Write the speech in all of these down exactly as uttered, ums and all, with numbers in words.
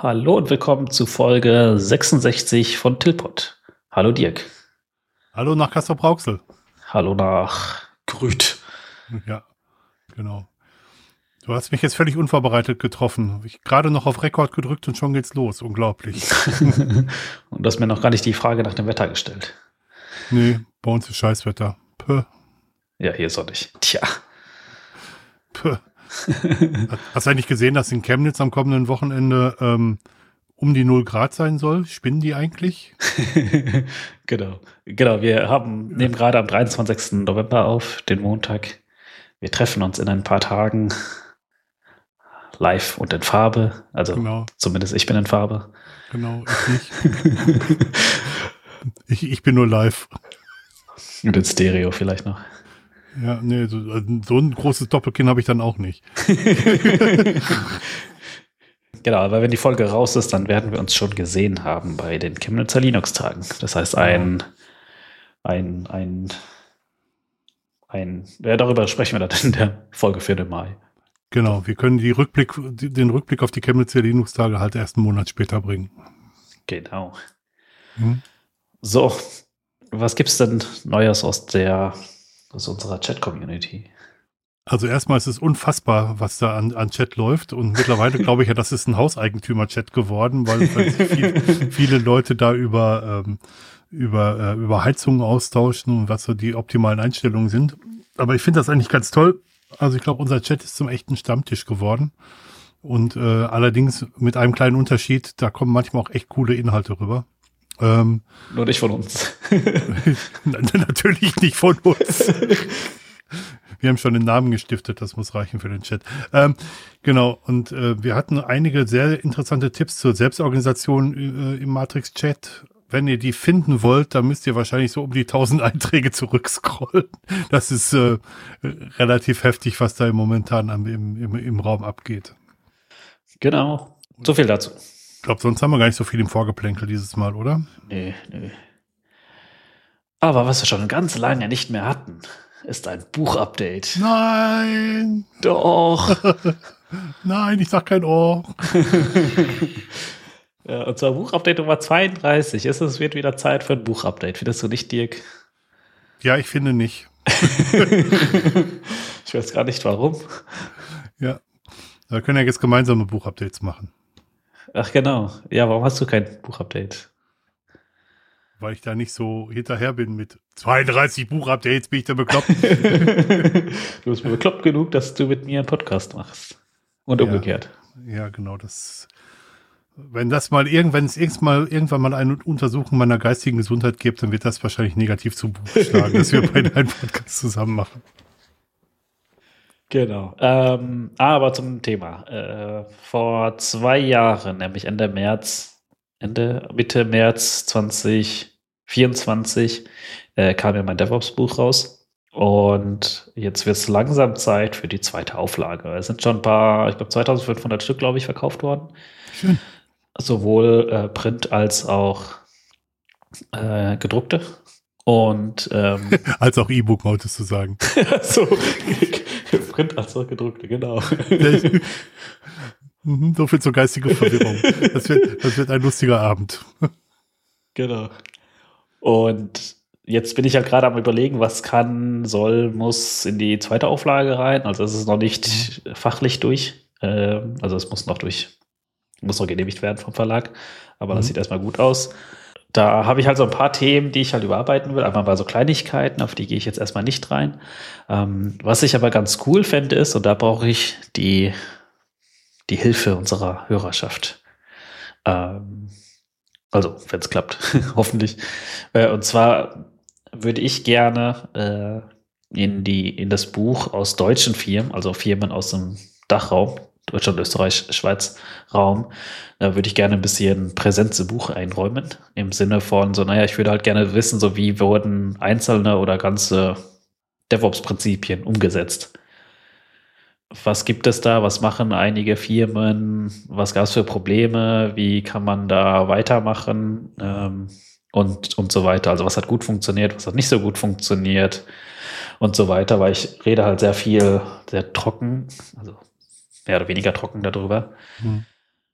Hallo und willkommen zu Folge sechsundsechzig von Tilpot. Hallo Dirk. Hallo nach Castrop-Rauxel. Hallo nach Grüt. Ja, genau. Du hast mich jetzt völlig unvorbereitet getroffen. Ich gerade noch auf Rekord gedrückt und schon geht's los. Unglaublich. Und du hast mir noch gar nicht die Frage nach dem Wetter gestellt. Nee, bei uns ist Scheißwetter. Puh. Ja, hier ist auch nicht. Tja. Puh. Hast du eigentlich gesehen, dass in Chemnitz am kommenden Wochenende ähm, um die null Grad sein soll? Spinnen die eigentlich? Genau. Genau, wir haben, nehmen gerade am dreiundzwanzigsten November auf, den Montag. Wir treffen uns in ein paar Tagen live und in Farbe. Also Genau. zumindest ich bin in Farbe. Genau, ich nicht. ich, ich bin nur live. Und in Stereo vielleicht noch. Ja, nee, so, so ein großes Doppelkinn habe ich dann auch nicht. Genau, aber wenn die Folge raus ist, dann werden wir uns schon gesehen haben bei den Chemnitzer Linux-Tagen. Das heißt, ein, ein, ein, ein, ja, darüber sprechen wir dann in der Folge für den Mai. Genau, wir können die Rückblick, den Rückblick auf die Chemnitzer Linux-Tage halt erst einen Monat später bringen. Genau. Hm? So, was gibt's denn Neues aus der, aus unserer Chat-Community? Also erstmal ist es unfassbar, was da an, an Chat läuft. Und mittlerweile glaube ich ja, das ist ein Hauseigentümer-Chat geworden, weil, weil sich viel, viele Leute da über, ähm, über, äh, über Heizungen austauschen und was so die optimalen Einstellungen sind. Aber ich finde das eigentlich ganz toll. Also ich glaube, unser Chat ist zum echten Stammtisch geworden. Und äh, allerdings mit einem kleinen Unterschied, da kommen manchmal auch echt coole Inhalte rüber. Ähm, Nur nicht von uns. Natürlich nicht von uns. Wir haben schon den Namen gestiftet, das muss reichen für den Chat. Ähm, genau, und äh, wir hatten einige sehr interessante Tipps zur Selbstorganisation äh, im Matrix-Chat. Wenn ihr die finden wollt, dann müsst ihr wahrscheinlich so um die tausend Einträge zurückscrollen. Das ist äh, relativ heftig, was da momentan am, im, im, im Raum abgeht. Genau, so viel dazu. Ich glaube, sonst haben wir gar nicht so viel im Vorgeplänkel dieses Mal, oder? Nö, nö. Aber was wir schon ganz lange nicht mehr hatten, ist ein Buchupdate. Nein! Doch! Nein, ich sag kein Ohr. Ja, und zwar Buchupdate Nummer zweiunddreißig. Es wird wieder Zeit für ein Buchupdate. Findest du nicht, Dirk? Ja, ich finde nicht. Ich weiß gar nicht, warum. Ja, wir können ja jetzt gemeinsame Buchupdates machen. Ach genau. Ja, warum hast du kein Buchupdate? Weil ich da nicht so hinterher bin mit zweiunddreißig Buchupdates, bin ich da bekloppt. Du bist mir bekloppt genug, dass du mit mir einen Podcast machst. Und Ja, umgekehrt. Ja, genau. Das, wenn das mal irgendwann, es irgendwann mal, irgendwann mal eine Untersuchung meiner geistigen Gesundheit gibt, dann wird das wahrscheinlich negativ zu Buche schlagen, dass wir beide einen Podcast zusammen machen. Genau. Ähm, aber zum Thema. Äh, vor zwei Jahren, nämlich Ende März, Ende, Mitte März zwanzig vierundzwanzig, äh, kam ja mein DevOps-Buch raus. Und jetzt wird es langsam Zeit für die zweite Auflage. Es sind schon ein paar, ich glaube zweitausendfünfhundert Stück, glaube ich, verkauft worden. Schön. Sowohl äh, Print als auch äh, gedruckte. Und ähm, als auch E-Book, wolltest du sagen. so, Print als auch gedruckte, genau. So viel zur geistigen Verwirrung. Das wird, das wird ein lustiger Abend. Genau. Und jetzt bin ich ja gerade am Überlegen, was kann, soll, muss in die zweite Auflage rein. Also es ist noch nicht mhm. fachlich durch. Ähm, also es muss noch durch, muss noch genehmigt werden vom Verlag. Aber mhm. das sieht erstmal gut aus. Da habe ich halt so ein paar Themen, die ich halt überarbeiten will. Einmal bei so Kleinigkeiten, auf die gehe ich jetzt erstmal nicht rein. Ähm, was ich aber ganz cool fände ist, und da brauche ich die, die Hilfe unserer Hörerschaft. Ähm, Also, wenn es klappt, hoffentlich. Äh, und zwar würde ich gerne äh, in, die, in das Buch aus deutschen Firmen, also Firmen aus dem Dachraum, Deutschland, Österreich, Schweiz, Raum, da würde ich gerne ein bisschen Präsenz im Buch einräumen. Im Sinne von so, naja, ich würde halt gerne wissen, so wie wurden einzelne oder ganze DevOps-Prinzipien umgesetzt. Was gibt es da? Was machen einige Firmen? Was gab es für Probleme? Wie kann man da weitermachen? Ähm, und, und so weiter. Also was hat gut funktioniert? Was hat nicht so gut funktioniert? Und so weiter. Weil ich rede halt sehr viel, sehr trocken, also mehr oder weniger trocken darüber. Hm.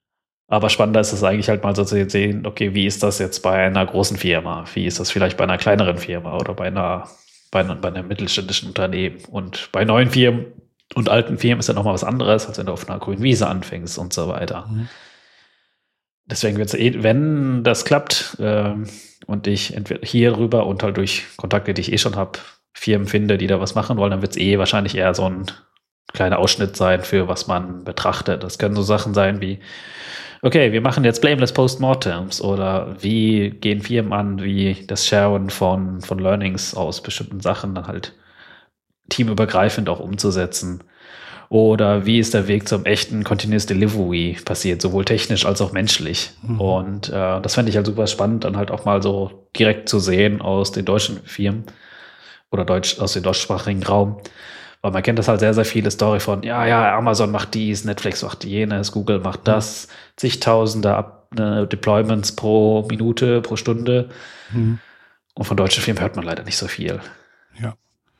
Aber spannender ist es eigentlich halt mal so zu sehen, okay, wie ist das jetzt bei einer großen Firma? Wie ist das vielleicht bei einer kleineren Firma oder bei einer, bei einer, bei einem mittelständischen Unternehmen? Und bei neuen Firmen und alten Firmen ist ja nochmal was anderes, als wenn du auf einer grünen Wiese anfängst und so weiter. Mhm. Deswegen wird es eh, wenn das klappt ähm, und ich entweder hier rüber und halt durch Kontakte, die ich eh schon habe, Firmen finde, die da was machen wollen, dann wird es eh wahrscheinlich eher so ein kleiner Ausschnitt sein, für was man betrachtet. Das können so Sachen sein wie, okay, wir machen jetzt Blameless Postmortems oder wie gehen Firmen an, wie das Sharen von, von Learnings aus bestimmten Sachen dann halt teamübergreifend auch umzusetzen. Oder wie ist der Weg zum echten Continuous Delivery passiert, sowohl technisch als auch menschlich. Mhm. Und äh, das fände ich halt super spannend, dann halt auch mal so direkt zu sehen aus den deutschen Firmen oder Deutsch, aus dem deutschsprachigen Raum. Weil man kennt das halt sehr, sehr viele Story von, ja, ja, Amazon macht dies, Netflix macht jenes, Google macht das, zigtausende Ab- äh, Deployments pro Minute, pro Stunde. Mhm. Und von deutschen Firmen hört man leider nicht so viel. Ja.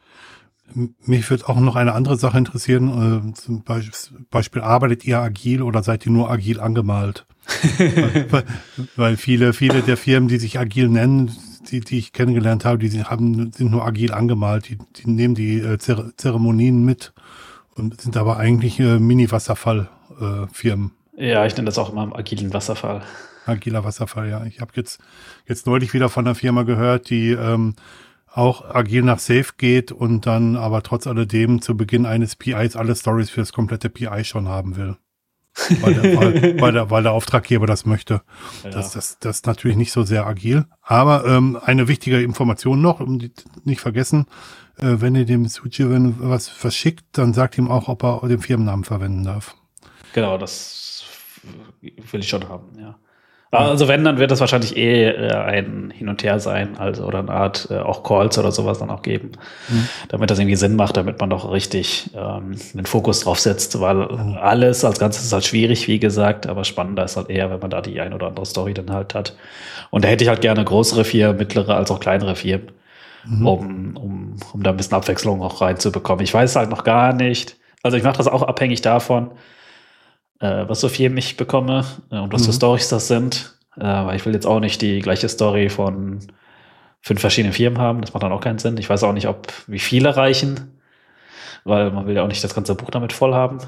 Mich würde auch noch eine andere Sache interessieren. Äh, zum Beispiel, Beispiel, arbeitet ihr agil oder seid ihr nur agil angemalt? weil, weil, weil viele, viele der Firmen, die sich agil nennen, die, die ich kennengelernt habe, die haben, sind nur agil angemalt. Die, die nehmen die äh, Zer- Zeremonien mit und sind aber eigentlich äh, Mini-Wasserfall-Firmen. Äh, ja, ich nenne das auch immer agilen Wasserfall. Agiler Wasserfall, ja. Ich habe jetzt, jetzt neulich wieder von einer Firma gehört, die ähm, auch agil nach Safe geht und dann aber trotz alledem zu Beginn eines P Is alle Stories für das komplette P I schon haben will. Weil der, weil, weil, der, weil der Auftraggeber das möchte. Ja. Das, das, das ist natürlich nicht so sehr agil. Aber ähm, eine wichtige Information noch, um die nicht vergessen, äh, wenn ihr dem Sujivan was verschickt, dann sagt ihm auch, ob er den Firmennamen verwenden darf. Genau, das will ich schon haben, ja. Also wenn, dann wird das wahrscheinlich eh äh, ein Hin und Her sein, also oder eine Art äh, auch Calls oder sowas dann auch geben, mhm. damit das irgendwie Sinn macht, damit man doch richtig ähm, den Fokus drauf setzt, weil mhm. alles als Ganzes ist halt schwierig, wie gesagt, aber spannender ist halt eher, wenn man da die ein oder andere Story dann halt hat. Und da hätte ich halt gerne größere Firmen, mittlere als auch kleinere Firmen, mhm. um, um, um da ein bisschen Abwechslung auch reinzubekommen. Ich weiß halt noch gar nicht, also ich mache das auch abhängig davon, Äh, was so viel ich bekomme äh, und was für mhm. Storys das sind. Äh, weil ich will jetzt auch nicht die gleiche Story von fünf verschiedenen Firmen haben. Das macht dann auch keinen Sinn. Ich weiß auch nicht, ob wie viele reichen, weil man will ja auch nicht das ganze Buch damit voll haben.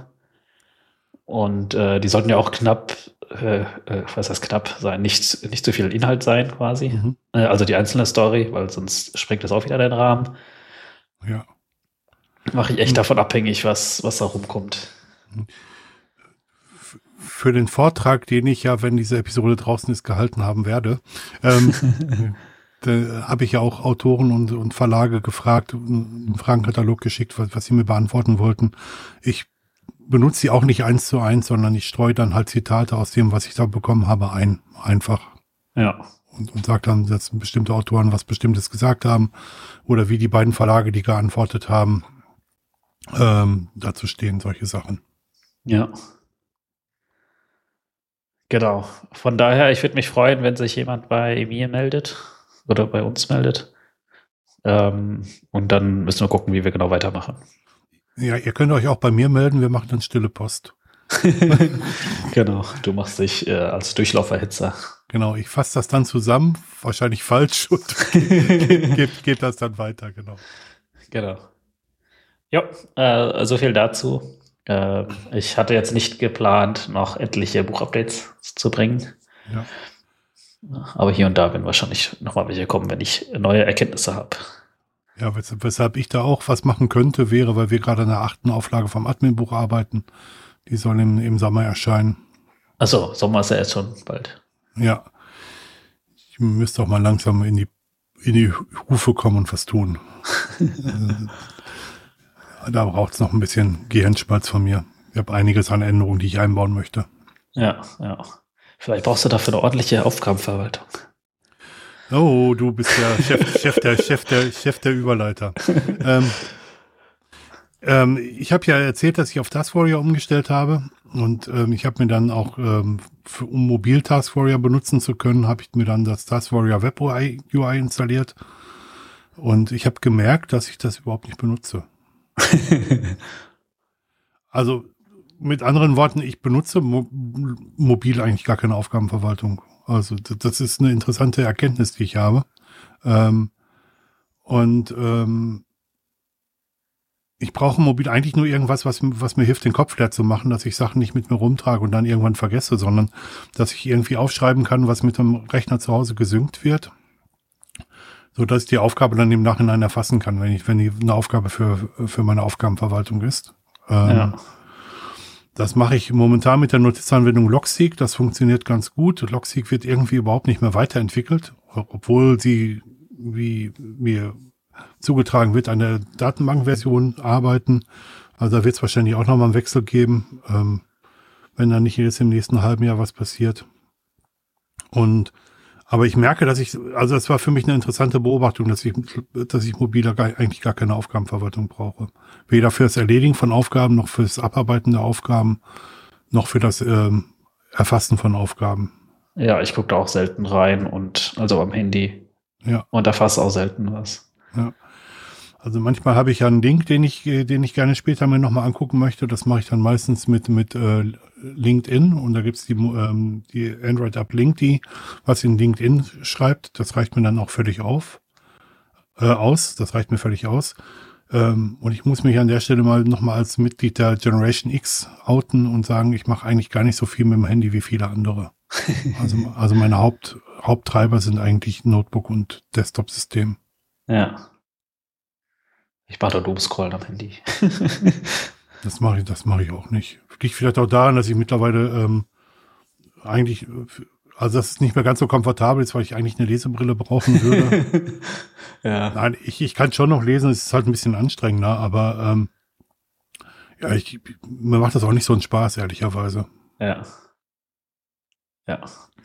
Und äh, die sollten ja auch knapp, äh, äh, was heißt knapp sein, nicht, nicht zu viel Inhalt sein quasi. Mhm. Äh, also die einzelne Story, weil sonst sprengt das auch wieder den Rahmen. Ja. Mache ich echt mhm. davon abhängig, was, was da rumkommt. Mhm. Für den Vortrag, den ich ja, wenn diese Episode draußen ist, gehalten haben werde, ähm, da habe ich ja auch Autoren und, und Verlage gefragt, einen Fragenkatalog geschickt, was, was sie mir beantworten wollten. Ich benutze sie auch nicht eins zu eins, sondern ich streue dann halt Zitate aus dem, was ich da bekommen habe, ein, einfach. Ja. Und, und sage dann, dass bestimmte Autoren was Bestimmtes gesagt haben oder wie die beiden Verlage, die geantwortet haben, ähm, dazu stehen, solche Sachen. Ja. Genau. Von daher, ich würde mich freuen, wenn sich jemand bei mir meldet oder bei uns meldet. Ähm, und dann müssen wir gucken, wie wir genau weitermachen. Ja, ihr könnt euch auch bei mir melden, wir machen dann stille Post. Genau, du machst dich äh, als Durchlauferhitzer. Genau, ich fasse das dann zusammen, wahrscheinlich falsch und geht, geht, geht das dann weiter, genau. Genau. Ja, äh, so viel dazu. Äh, ich hatte jetzt nicht geplant, noch etliche Buchupdates zu bringen. Ja. Aber hier und da werden wahrscheinlich nochmal welche kommen, wenn ich neue Erkenntnisse habe. Ja, weshalb, weshalb ich da auch was machen könnte, wäre, weil wir gerade an der achten Auflage vom Admin-Buch arbeiten. Die soll im, im Sommer erscheinen. Achso, Sommer ist ja jetzt schon bald. Ja. Ich müsste auch mal langsam in die, in die Hufe kommen und was tun. Da braucht es noch ein bisschen Gehirnschmalz von mir. Ich habe einiges an Änderungen, die ich einbauen möchte. Ja, ja. Vielleicht brauchst du dafür eine ordentliche Aufgabenverwaltung. Oh, du bist ja Chef, Chef, der, Chef, der, Chef der Überleiter. ähm, ähm, ich habe ja erzählt, dass ich auf Task Warrior umgestellt habe. Und ähm, ich habe mir dann auch, ähm, für, um mobil Task Warrior benutzen zu können, habe ich mir dann das Task Warrior Web U I installiert. Und ich habe gemerkt, dass ich das überhaupt nicht benutze. Also mit anderen Worten, ich benutze mo- mobil eigentlich gar keine Aufgabenverwaltung. Also d- das ist eine interessante Erkenntnis, die ich habe. Ähm, und ähm, ich brauche mobil eigentlich nur irgendwas, was, was mir hilft, den Kopf leer zu machen, dass ich Sachen nicht mit mir rumtrage und dann irgendwann vergesse, sondern dass ich irgendwie aufschreiben kann, was mit dem Rechner zu Hause gesynkt wird, so dass ich die Aufgabe dann im Nachhinein erfassen kann, wenn ich, wenn die eine Aufgabe für, für meine Aufgabenverwaltung ist. Ähm, Ja. Das mache ich momentan mit der Notizanwendung Logseek. Das funktioniert ganz gut. Logseek wird irgendwie überhaupt nicht mehr weiterentwickelt, obwohl sie, wie mir zugetragen wird, an der Datenbankversion arbeiten. Also da wird es wahrscheinlich auch nochmal einen Wechsel geben, ähm, wenn da nicht jetzt im nächsten halben Jahr was passiert. Und aber ich merke, dass ich, also das war für mich eine interessante Beobachtung, dass ich, dass ich mobiler gar, eigentlich gar keine Aufgabenverwaltung brauche. Weder für das Erledigen von Aufgaben, noch für das Abarbeiten der Aufgaben, noch für das ähm, Erfassen von Aufgaben. Ja, ich gucke da auch selten rein und also am Handy. Ja. Und erfasse auch selten was. Ja. Also manchmal habe ich ja einen Link, den ich, den ich gerne später mir nochmal angucken möchte. Das mache ich dann meistens mit, mit äh, LinkedIn und da gibt's die, ähm, die Android-App Linkd, was in LinkedIn schreibt. Das reicht mir dann auch völlig auf, äh, aus. Das reicht mir völlig aus. Ähm, und ich muss mich an der Stelle mal nochmal als Mitglied der Generation X outen und sagen, ich mache eigentlich gar nicht so viel mit dem Handy wie viele andere. Also, also meine Haupt, Haupttreiber sind eigentlich Notebook und Desktop-System. Ja. Ich mache da Doomscrollen am Handy. Das mache ich, das mache ich auch nicht. Liegt vielleicht auch daran, dass ich mittlerweile ähm, eigentlich, also dass es nicht mehr ganz so komfortabel ist, weil ich eigentlich eine Lesebrille brauchen würde. Ja. Nein, ich, ich kann schon noch lesen, es ist halt ein bisschen anstrengender, aber ähm, ja, ich, mir macht das auch nicht so einen Spaß, ehrlicherweise. Ja. Ja.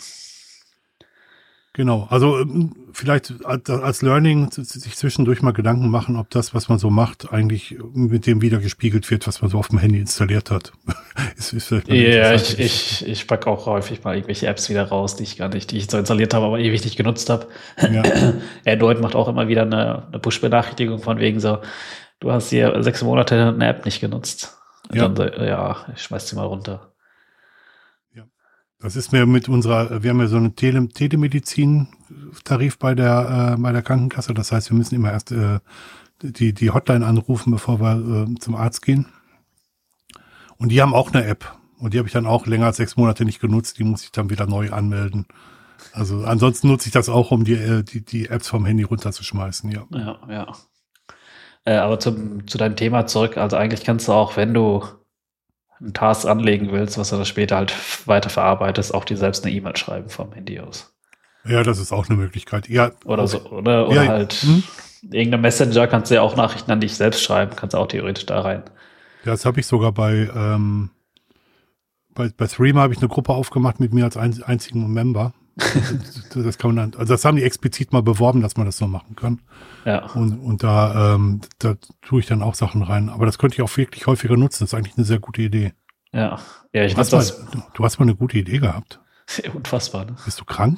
Genau, also ähm, vielleicht als, als Learning sich zwischendurch mal Gedanken machen, ob das, was man so macht, eigentlich mit dem wieder gespiegelt wird, was man so auf dem Handy installiert hat. ist, ist vielleicht mal Ja, ich, interessant. ich, ich packe auch häufig mal irgendwelche Apps wieder raus, die ich gar nicht, die ich so installiert habe, aber ewig nicht genutzt habe. Ja. Android macht auch immer wieder eine, eine Push-Benachrichtigung von wegen so, du hast hier sechs Monate eine App nicht genutzt. Und Ja. dann so, ja, ich schmeiß sie mal runter. Das ist mir mit unserer, wir haben ja so einen Tele, Telemedizin-Tarif bei der, äh, bei der Krankenkasse. Das heißt, wir müssen immer erst äh, die, die Hotline anrufen, bevor wir äh, zum Arzt gehen. Und die haben auch eine App. Und die habe ich dann auch länger als sechs Monate nicht genutzt. Die muss ich dann wieder neu anmelden. Also ansonsten nutze ich das auch, um die, äh, die, die Apps vom Handy runterzuschmeißen, ja. Ja, ja. Äh, aber zum, zu deinem Thema zurück, also eigentlich kannst du auch, wenn du einen Task anlegen willst, was du dann später halt weiter verarbeitest, auch dir selbst eine E-Mail schreiben vom Handy aus. Ja, das ist auch eine Möglichkeit. Ja. Oder so, oder, oder Ja, halt hm? irgendein Messenger kannst du ja auch Nachrichten an dich selbst schreiben, kannst du auch theoretisch da rein. Ja, das habe ich sogar bei, ähm, bei, bei Threema habe ich eine Gruppe aufgemacht mit mir als ein, einzigen Member. Das, das kann man dann, also das haben die explizit mal beworben, dass man das so machen kann. Ja. Und, und da, ähm, da tue ich dann auch Sachen rein. Aber das könnte ich auch wirklich häufiger nutzen. Das ist eigentlich eine sehr gute Idee. Ja. Ja, ich Du hast, nutze mal, das. du, du hast mal eine gute Idee gehabt. Unfassbar, ne? Bist du krank?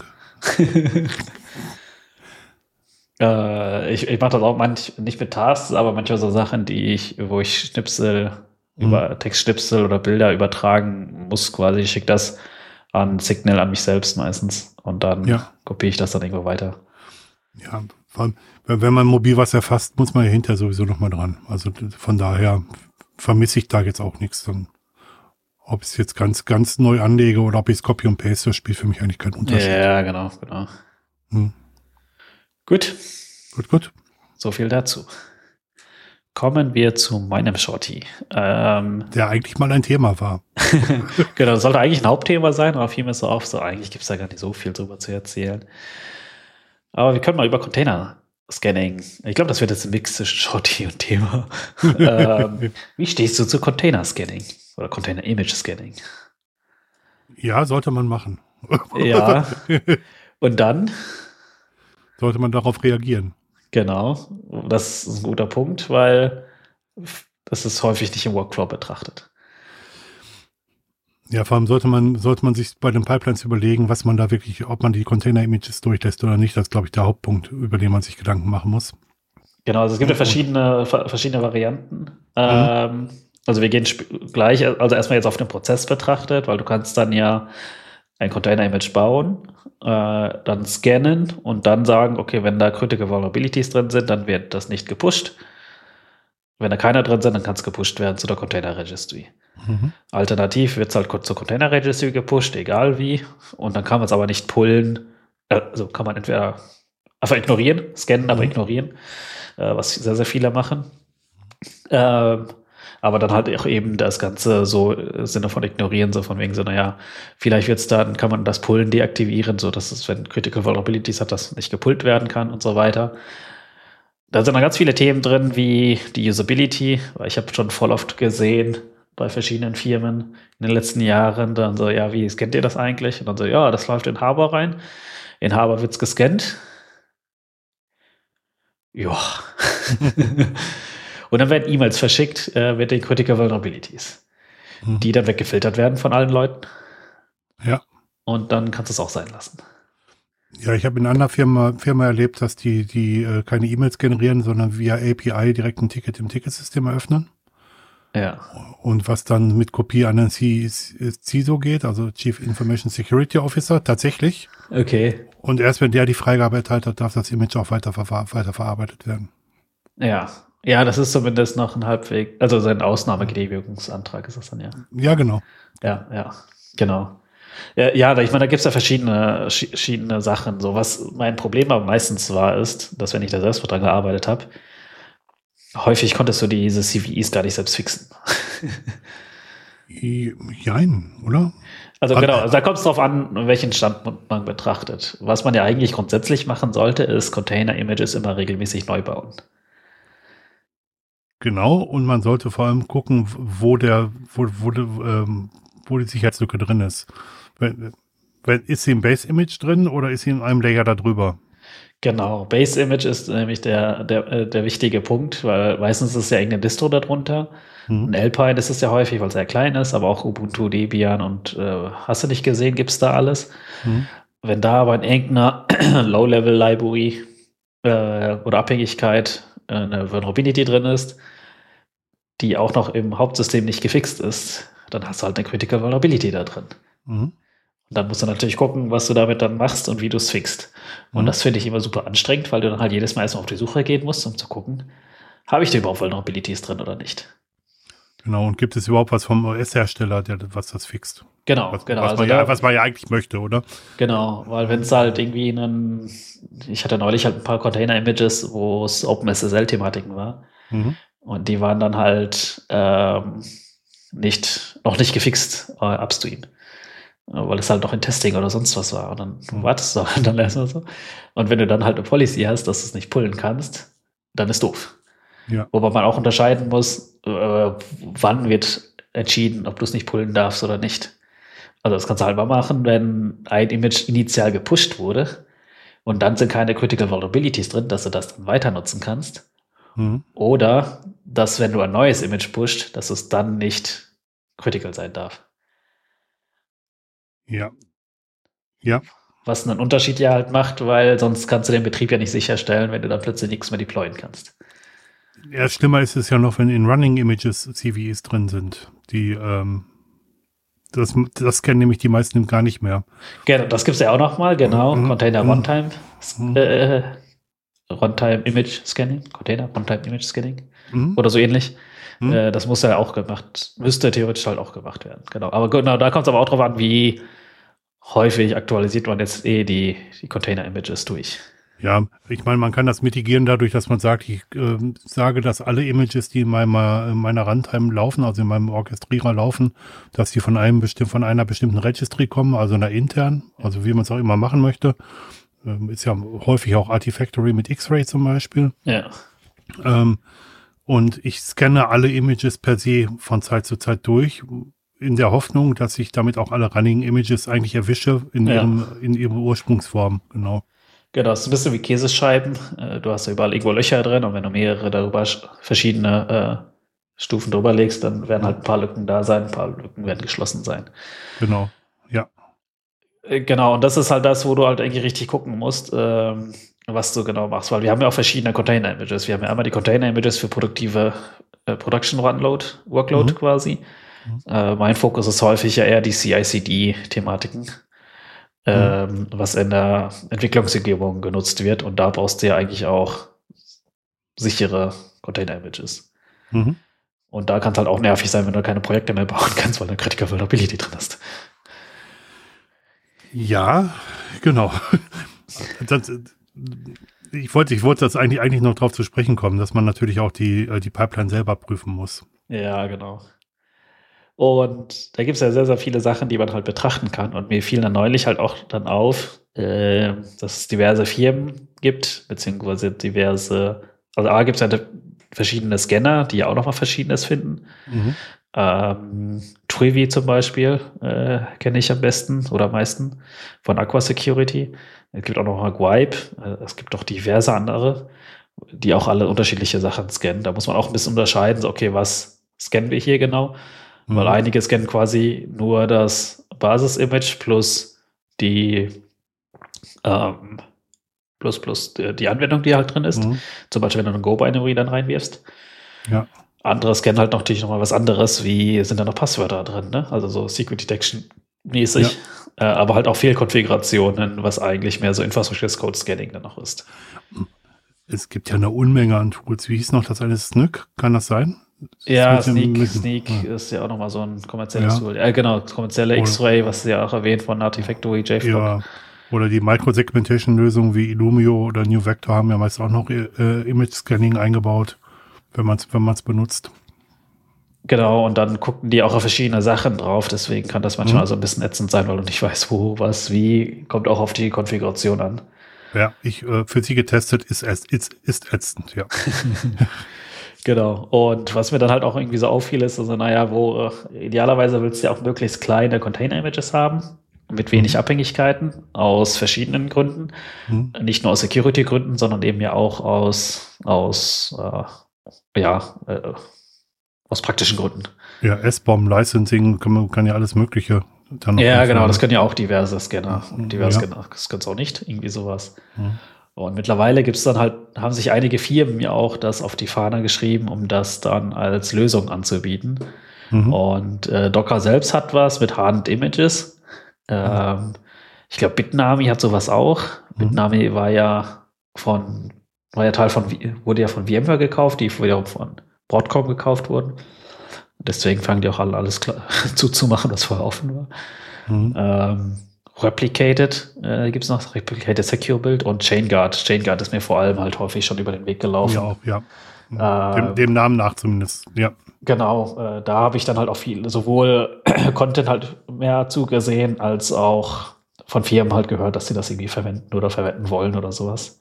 äh, ich ich mache das auch manch, nicht mit Tasks, aber manchmal so Sachen, die ich, wo ich Schnipsel Mhm. über Textschnipsel oder Bilder übertragen muss, quasi. Ich schicke das an Signal an mich selbst meistens und dann Ja. kopiere ich das dann irgendwo weiter. Ja, vor allem, wenn wenn man mobil was erfasst, muss man ja hinterher sowieso nochmal dran. Also von daher vermisse ich da jetzt auch nichts. Dann, ob ich es jetzt ganz, ganz neu anlege oder ob ich es Copy und Paste, das spielt für mich eigentlich keinen Unterschied. Ja, genau, genau. Hm. Gut, Gut, gut. so viel dazu. Kommen wir zu meinem Shorty. Ähm, Der eigentlich mal ein Thema war. genau, das sollte eigentlich ein Hauptthema sein, aber fiel mir so auf, so eigentlich gibt es da gar nicht so viel drüber zu erzählen. Aber wir können mal über Container-Scanning. Ich glaube, das wird jetzt ein Mix zwischen Shorty und Thema. ähm, wie stehst du zu Container-Scanning oder Container-Image-Scanning? Ja, sollte man machen. Ja. Und dann? Sollte man darauf reagieren. Genau. Das ist ein guter Punkt, weil das ist häufig nicht im Workflow betrachtet. Ja, vor allem sollte man, sollte man sich bei den Pipelines überlegen, was man da wirklich, ob man die Container-Images durchlässt oder nicht. Das ist, glaube ich, der Hauptpunkt, über den man sich Gedanken machen muss. Genau, also es gibt ja verschiedene, verschiedene Varianten. Mhm. Ähm, Also wir gehen sp- gleich, also erstmal jetzt auf den Prozess betrachtet, weil du kannst dann ja ein Container-Image bauen, äh, dann scannen und dann sagen, okay, wenn da Critical Vulnerabilities drin sind, dann wird das nicht gepusht. Wenn da keiner drin sind, dann kann es gepusht werden zu der Container Registry. Mhm. Alternativ wird es halt zur Container Registry gepusht, egal wie. Und dann kann man es aber nicht pullen. Also kann man entweder einfach ignorieren, scannen, mhm. aber ignorieren, äh, was sehr, sehr viele machen. Ähm, aber dann halt auch eben das Ganze so im Sinne von ignorieren, so von wegen so, naja, vielleicht wird's dann, kann man das Pullen deaktivieren, so dass es, wenn Critical Vulnerabilities hat, das nicht gepullt werden kann und so weiter. Da sind dann ganz viele Themen drin, wie die Usability, weil ich habe schon voll oft gesehen bei verschiedenen Firmen in den letzten Jahren, dann so, ja, wie scannt ihr das eigentlich? Und dann so, ja, das läuft in Harbor rein. In Harbor wird's gescannt. Ja. Und dann werden E-Mails verschickt äh, mit den Critical Vulnerabilities, mhm. die dann weggefiltert werden von allen Leuten. Ja. Und dann kannst du es auch sein lassen. Ja, ich habe in einer Firma, Firma erlebt, dass die, die äh, keine E-Mails generieren, sondern via A P I direkt ein Ticket im Ticketsystem eröffnen. Ja. Und was dann mit Kopie an den C I S O geht, also Chief Information Security Officer, tatsächlich. Okay. Und erst wenn der die Freigabe erteilt hat, darf das Image auch weiter, weiter verarbeitet werden. Ja. Ja, das ist zumindest noch ein Halbweg, also sein Ausnahmegenehmigungsantrag ist das dann, ja. Ja, genau. Ja, ja, genau. Ja, ja, ich meine, da gibt es ja verschiedene, verschiedene Sachen. So, was mein Problem aber meistens war, ist, dass wenn ich da selbst dran gearbeitet habe, häufig konntest du diese C V Es gar nicht selbst fixen. Jein, oder? Also genau, also da kommt es drauf an, welchen Standpunkt man betrachtet. Was man ja eigentlich grundsätzlich machen sollte, ist Container-Images immer regelmäßig neu bauen. Genau, und man sollte vor allem gucken, wo der, wo, wo, ähm, wo die Sicherheitslücke drin ist. Wenn, wenn, ist sie im Base-Image drin oder ist sie in einem Layer da drüber? Genau, Base-Image ist nämlich der, der, der wichtige Punkt, weil meistens ist ja irgendeine Distro darunter. Mhm. Ein Alpine ist es ja häufig, weil es sehr klein ist, aber auch Ubuntu, Debian und äh, hast du nicht gesehen, gibt es da alles. Mhm. Wenn da aber in irgendeiner Low-Level-Library äh, oder Abhängigkeit äh, eine Vulnerability drin ist, die auch noch im Hauptsystem nicht gefixt ist, dann hast du halt eine Critical Vulnerability da drin. Mhm. Und dann musst du natürlich gucken, was du damit dann machst und wie du es fixt. Und mhm. das finde ich immer super anstrengend, weil du dann halt jedes Mal erstmal auf die Suche gehen musst, um zu gucken, habe ich da überhaupt Vulnerabilities drin oder nicht. Genau, und gibt es überhaupt was vom O S-Hersteller, der was das fixt? Genau, was, genau. Was, also man ja, was man ja eigentlich möchte, oder? Genau, weil wenn es halt irgendwie einen, ich hatte neulich halt ein paar Container-Images, wo es OpenSSL-Thematiken war. Mhm. Und die waren dann halt ähm, nicht, noch nicht gefixt äh, upstream. Weil es halt noch in Testing oder sonst was war. Und dann mhm. wartest du und dann erstmal so. Und wenn du dann halt eine Policy hast, dass du es nicht pullen kannst, dann ist doof. Ja. Wobei man auch unterscheiden muss, äh, wann wird entschieden, ob du es nicht pullen darfst oder nicht. Also das kannst du halt mal machen, wenn ein Image initial gepusht wurde und dann sind keine Critical Vulnerabilities drin, dass du das dann weiter nutzen kannst. Mhm. Oder, dass wenn du ein neues Image pusht, dass es dann nicht critical sein darf. Ja. Ja. Was einen Unterschied ja halt macht, weil sonst kannst du den Betrieb ja nicht sicherstellen, wenn du dann plötzlich nichts mehr deployen kannst. Ja, schlimmer ist es ja noch, wenn in Running Images C V Es drin sind. Die, ähm, das, das kennen nämlich die meisten gar nicht mehr. Genau, das gibt es ja auch nochmal, genau. Mhm. Container mhm. Runtime. Mhm. Äh, Runtime Image Scanning. Container Runtime Image Scanning. Mhm. Oder so ähnlich. Mhm. Äh, das muss ja auch gemacht, müsste theoretisch halt auch gemacht werden. Genau. Aber genau, da kommt es aber auch drauf an, wie häufig aktualisiert man jetzt eh die, die Container-Images durch. Ja, ich meine, man kann das mitigieren dadurch, dass man sagt, ich äh, sage, dass alle Images, die in meiner, in meiner Runtime laufen, also in meinem Orchestrierer laufen, dass die von einem bestimm- von einer bestimmten Registry kommen, also einer intern, also wie man es auch immer machen möchte. Ähm, ist ja häufig auch Artifactory mit X-Ray zum Beispiel. Ja. Ähm, und ich scanne alle Images per se von Zeit zu Zeit durch, in der Hoffnung, dass ich damit auch alle Running Images eigentlich erwische in, ja. ihrem, in ihrer Ursprungsform, genau. Genau, das ist ein bisschen wie Käsescheiben. Du hast ja überall irgendwo Löcher drin und wenn du mehrere darüber verschiedene äh, Stufen drüber legst, dann werden halt ein paar Lücken da sein, ein paar Lücken werden geschlossen sein. Genau, ja. Genau, und das ist halt das, wo du halt eigentlich richtig gucken musst, ähm, was du genau machst, weil wir haben ja auch verschiedene Container-Images. Wir haben ja einmal die Container-Images für produktive äh, Production Runload, Workload Mhm. quasi. Mhm. Äh, mein Fokus ist häufig ja eher die C I C D-Thematiken, ähm, was in der Entwicklungsumgebung genutzt wird. Und da brauchst du ja eigentlich auch sichere Container-Images. Mhm. Und da kann es halt auch nervig sein, wenn du keine Projekte mehr bauen kannst, weil du Critical Vulnerability drin hast. Ja, genau. Das, ich wollte, ich wollte das eigentlich, eigentlich noch drauf zu sprechen kommen, dass man natürlich auch die, die Pipeline selber prüfen muss. Ja, genau. Und da gibt es ja sehr, sehr viele Sachen, die man halt betrachten kann. Und mir fiel dann neulich halt auch dann auf, äh, dass es diverse Firmen gibt, beziehungsweise diverse, also A gibt es ja verschiedene Scanner, die ja auch nochmal Verschiedenes finden. Mhm. Ähm, Trivy zum Beispiel äh, kenne ich am besten oder am meisten von Aqua Security. Es gibt auch noch mal Gwipe. Äh, es gibt auch diverse andere, die auch alle unterschiedliche Sachen scannen. Da muss man auch ein bisschen unterscheiden, so, okay, was scannen wir hier genau? Mhm. Weil einige scannen quasi nur das Basis-Image plus die ähm, plus plus die, die Anwendung, die halt drin ist. Mhm. Zum Beispiel, wenn du eine Go-Binary dann reinwirfst. Ja. Andere scannen halt natürlich noch mal was anderes, wie sind da noch Passwörter drin, ne? Also so Secret Detection mäßig, ja. äh, aber halt auch Fehlkonfigurationen, was eigentlich mehr so Infrastructure as Code Scanning dann noch ist. Es gibt ja eine Unmenge an Tools. Wie hieß noch das eine? Snyk? Kann das sein? Ja, Snyk, Snyk ja. ist ja auch noch mal so ein kommerzielles ja. Tool. Ja, genau, das kommerzielle X-Ray, was ja auch erwähnt von Artifactory, J F L O C. Ja. Oder die Microsegmentation-Lösungen wie Illumio oder New Vector haben ja meist auch noch äh, Image-Scanning eingebaut, wenn man es wenn man's benutzt. Genau, und dann gucken die auch auf verschiedene Sachen drauf, deswegen kann das manchmal mhm. so ein bisschen ätzend sein, weil du nicht weißt, wo, was, wie, kommt auch auf die Konfiguration an. Ja, ich äh, für sie getestet, ist, ist, ist ätzend, ja. Genau, und was mir dann halt auch irgendwie so auffiel, ist, also naja, wo äh, idealerweise willst du ja auch möglichst kleine Container-Images haben, mit wenig mhm. Abhängigkeiten, aus verschiedenen Gründen. Mhm. Nicht nur aus Security-Gründen, sondern eben ja auch aus, aus äh, ja, äh, aus praktischen Gründen. Ja, S B O M, Licensing, kann, man, kann ja alles Mögliche. Dann ja, genau, das können ja auch diverse Scanner. Diverse ja. Scanner, das können es auch nicht, irgendwie sowas. Mhm. Und mittlerweile gibt es dann halt, haben sich einige Firmen ja auch das auf die Fahne geschrieben, um das dann als Lösung anzubieten. Mhm. Und äh, Docker selbst hat was mit Hardened Images. Ähm, mhm. Ich glaube, Bitnami hat sowas auch. Mhm. Bitnami war ja von, war ja Teil von, wurde ja von VMware gekauft, die wiederum von Broadcom gekauft wurden. Deswegen fangen die auch alle alles klar zuzumachen, was vorher offen war. Mhm. Ähm, Replicated äh, gibt es noch, Replicated Secure Build und ChainGuard. ChainGuard ist mir vor allem halt häufig schon über den Weg gelaufen. Ja, auch, ja. Äh, dem, dem Namen nach zumindest, ja. Genau, äh, da habe ich dann halt auch viel, sowohl Content halt mehr zugesehen, als auch von Firmen halt gehört, dass sie das irgendwie verwenden oder verwenden wollen oder sowas.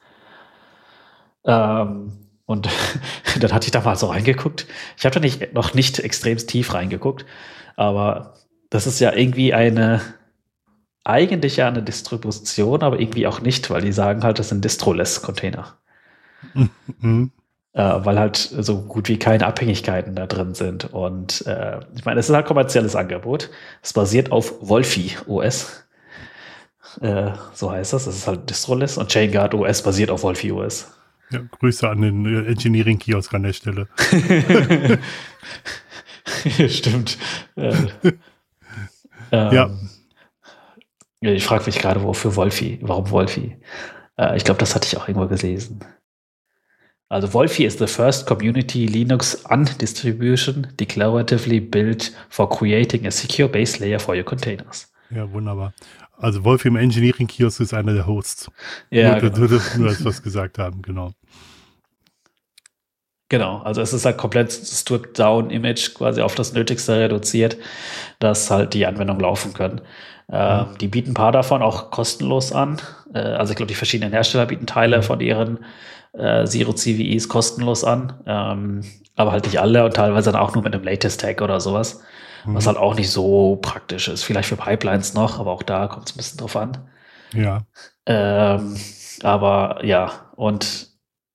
Ähm, und dann hatte ich da mal so reingeguckt. Ich habe da nicht, noch nicht extremst tief reingeguckt, aber das ist ja irgendwie eine, eigentlich ja eine Distribution, aber irgendwie auch nicht, weil die sagen halt, das sind Distro-less-Container. Mhm. Äh, weil halt so gut wie keine Abhängigkeiten da drin sind. Und äh, ich meine, es ist halt ein kommerzielles Angebot. Es basiert auf Wolfie O S. Äh, so heißt das. Das ist halt Distro-less und ChainGuard O S basiert auf Wolfie O S. Ja, Grüße an den Engineering-Kiosk an der Stelle. Stimmt. Äh, ähm, ja. Ich frage mich gerade, wofür Wolfie? Warum Wolfie? Äh, ich glaube, das hatte ich auch irgendwo gelesen. Also Wolfie is the first community Linux undistribution declaratively built for creating a secure base layer for your containers. Ja, wunderbar. Also Wolfie im Engineering-Kiosk ist einer der Hosts. Ja, nur, genau. nur, nur, dass wir es gesagt haben, genau. Genau, also es ist halt komplett Stripped-Down-Image quasi auf das Nötigste reduziert, dass halt die Anwendungen laufen können. Ähm, mhm. Die bieten ein paar davon auch kostenlos an. Äh, also ich glaube, die verschiedenen Hersteller bieten Teile mhm. von ihren äh, Zero-C V Es kostenlos an. Ähm, aber halt nicht alle und teilweise dann auch nur mit einem Latest-Tag oder sowas. Mhm. Was halt auch nicht so praktisch ist. Vielleicht für Pipelines noch, aber auch da kommt es ein bisschen drauf an. Ja. Ähm, aber ja, und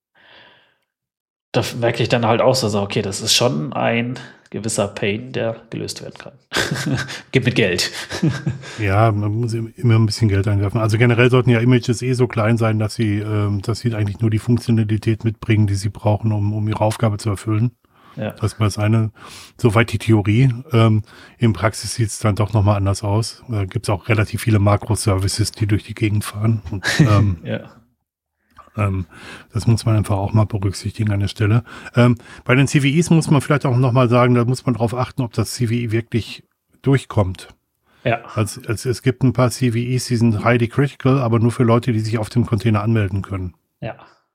da merke ich dann halt auch so, okay, das ist schon ein gewisser Pain, der gelöst werden kann. Gib mit Geld. Ja, man muss immer ein bisschen Geld einwerfen. Also generell sollten ja Images eh so klein sein, dass sie, ähm, dass sie eigentlich nur die Funktionalität mitbringen, die sie brauchen, um, um ihre Aufgabe zu erfüllen. Ja. Das war das eine, soweit die Theorie. Ähm, in Praxis sieht es dann doch nochmal anders aus. Da gibt es auch relativ viele Makroservices, die durch die Gegend fahren. Und, ähm, ja. ähm, das muss man einfach auch mal berücksichtigen an der Stelle. Ähm, bei den C V Is muss man vielleicht auch nochmal sagen, da muss man darauf achten, ob das C V I wirklich durchkommt. Ja. Also, also es gibt ein paar C V Is, die sind highly critical, aber nur für Leute, die sich auf dem Container anmelden können. Ja.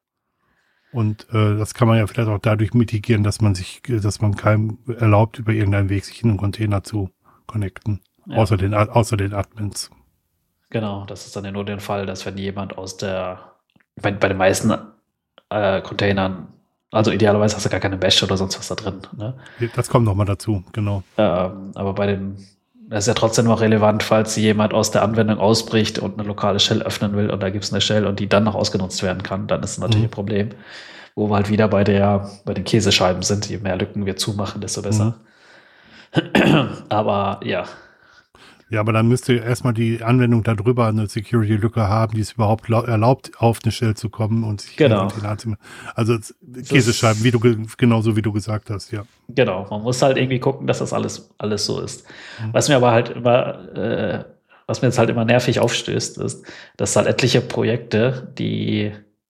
Und äh, das kann man ja vielleicht auch dadurch mitigieren, dass man sich, dass man keinem erlaubt, über irgendeinen Weg sich in einen Container zu connecten. Ja. Außer den, außer den Admins. Genau, das ist dann ja nur der Fall, dass wenn jemand aus der, bei, bei den meisten äh, Containern, also idealerweise hast du gar keine Mesh oder sonst was da drin. Ne? Das kommt nochmal dazu, genau. Ähm, aber bei den, das ist ja trotzdem noch relevant, falls jemand aus der Anwendung ausbricht und eine lokale Shell öffnen will und da gibt es eine Shell und die dann noch ausgenutzt werden kann, dann ist es natürlich Mhm. ein Problem. Wo wir halt wieder bei der, bei den Käsescheiben sind, je mehr Lücken wir zumachen, desto besser. Mhm. Aber ja. Ja, aber dann müsste erstmal die Anwendung darüber eine Security-Lücke haben, die es überhaupt erlaubt, auf eine Shell zu kommen und sich genau. Also Käsescheiben, wie du genauso wie du gesagt hast, ja. Genau, man muss halt irgendwie gucken, dass das alles, alles so ist. Mhm. Was mir aber halt immer, äh, was mir jetzt halt immer nervig aufstößt, ist, dass halt etliche Projekte, die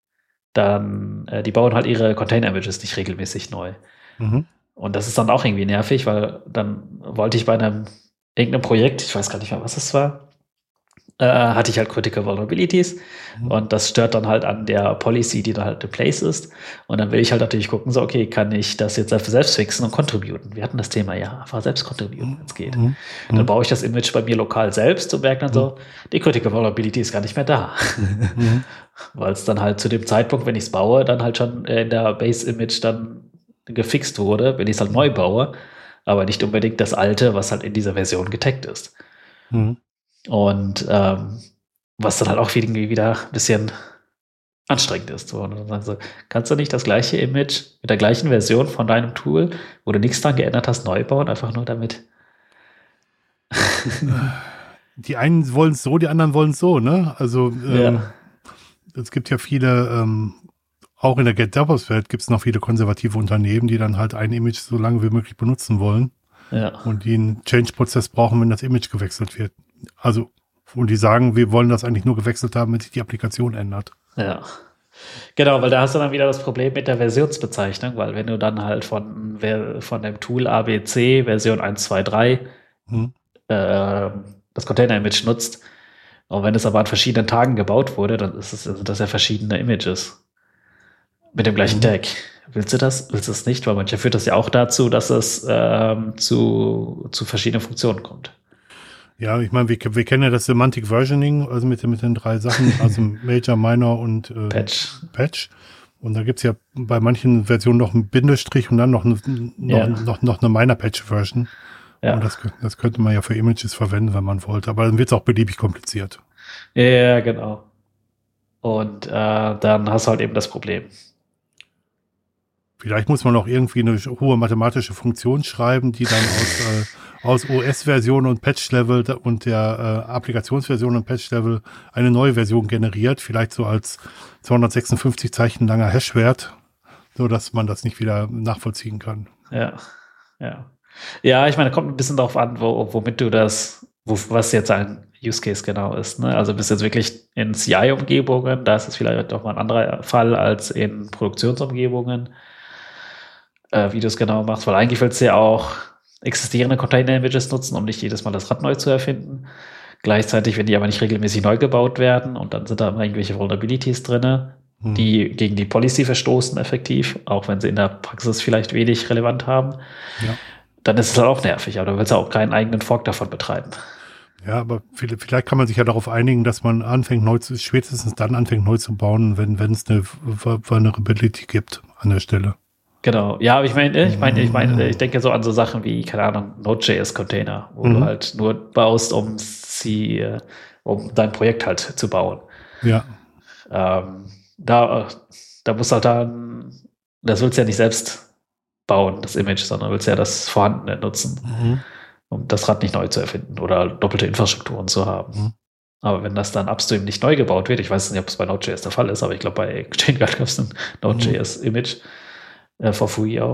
dann, äh, die bauen halt ihre Container-Images nicht regelmäßig neu. Mhm. Und das ist dann auch irgendwie nervig, weil dann wollte ich bei einem irgendeinem Projekt, ich weiß gar nicht mehr, was es war, äh, hatte ich halt Critical Vulnerabilities mhm. und das stört dann halt an der Policy, die da halt in place ist. Und dann will ich halt natürlich gucken, so, okay, kann ich das jetzt selbst fixen und contributen? Wir hatten das Thema, ja, einfach selbst contributen, wenn es geht. Mhm. Dann baue ich das Image bei mir lokal selbst und merke dann mhm. so, die Critical Vulnerability ist gar nicht mehr da. Mhm. Weil es dann halt zu dem Zeitpunkt, wenn ich es baue, dann halt schon in der Base-Image dann gefixt wurde, wenn ich es halt neu baue, aber nicht unbedingt das alte, was halt in dieser Version getaggt ist. Mhm. Und ähm, was dann halt auch irgendwie wieder ein bisschen anstrengend ist. So. Und dann sagen sie, kannst du nicht das gleiche Image mit der gleichen Version von deinem Tool, wo du nichts dran geändert hast, neu bauen, einfach nur damit? Die einen wollen es so, die anderen wollen es so, ne? Also ähm, ja. Es gibt ja viele, ähm, auch in der Get-DevOps-Welt gibt es noch viele konservative Unternehmen, die dann halt ein Image so lange wie möglich benutzen wollen. Ja. Und die einen Change-Prozess brauchen, wenn das Image gewechselt wird. Also, und die sagen, wir wollen das eigentlich nur gewechselt haben, wenn sich die Applikation ändert. Ja. Genau, weil da hast du dann wieder das Problem mit der Versionsbezeichnung, weil wenn du dann halt von, von dem Tool A B C Version eins, zwei, drei hm. äh, das Container-Image nutzt, und wenn es aber an verschiedenen Tagen gebaut wurde, dann ist es, sind das ja verschiedene Images. Mit dem gleichen mhm. Tag. Willst du das? Willst du es nicht? Weil manchmal führt das ja auch dazu, dass es ähm, zu, zu verschiedenen Funktionen kommt. Ja, ich meine, wir, wir kennen ja das Semantic Versioning, also mit, mit den drei Sachen, also Major, Minor und äh, Patch. Patch. Und da gibt es ja bei manchen Versionen noch einen Bindestrich und dann noch eine, noch, ja. noch, noch eine Minor-Patch-Version. Ja. Und das, das könnte man ja für Images verwenden, wenn man wollte. Aber dann wird es auch beliebig kompliziert. Ja, genau. Und äh, dann hast du halt eben das Problem. Vielleicht muss man auch irgendwie eine hohe mathematische Funktion schreiben, die dann aus, äh, aus O S-Version und Patch-Level und der äh, Applikationsversion und Patch-Level eine neue Version generiert. Vielleicht so als zweihundertsechsundfünfzig Zeichen langer Hash-Wert, so dass man das nicht wieder nachvollziehen kann. Ja, ja. Ja, ich meine, kommt ein bisschen darauf an, wo, womit du das, wo, was jetzt ein Use Case genau ist. Ne? Also bist jetzt wirklich in C I-Umgebungen, da ist es vielleicht doch mal ein anderer Fall als in Produktionsumgebungen, äh, wie du es genau machst, weil eigentlich willst du ja auch existierende Container-Images nutzen, um nicht jedes Mal das Rad neu zu erfinden. Gleichzeitig, wenn die aber nicht regelmäßig neu gebaut werden und dann sind da immer irgendwelche Vulnerabilities drin, hm. die gegen die Policy verstoßen effektiv, auch wenn sie in der Praxis vielleicht wenig relevant haben. Ja. Dann ist es halt auch nervig, aber du willst ja auch keinen eigenen Fork davon betreiben. Ja, aber vielleicht kann man sich ja darauf einigen, dass man anfängt neu zu, spätestens dann anfängt neu zu bauen, wenn wenn es eine Vulnerability gibt an der Stelle. Genau, ja, aber ich meine, ich meine, ich meine, ich denke so an so Sachen wie, keine Ahnung, Node.js-Container, wo mhm. du halt nur baust, um sie, um dein Projekt halt zu bauen. Ja. Ähm, da, da musst du halt dann, das willst du ja nicht selbst bauen, das Image, sondern willst ja das Vorhandene nutzen, mhm. um das Rad nicht neu zu erfinden oder doppelte Infrastrukturen zu haben. Mhm. Aber wenn das dann upstream nicht neu gebaut wird, ich weiß nicht, ob es bei Node.js der Fall ist, aber ich glaube, bei Exchange gab es ein Node.js-Image, äh, for free auch.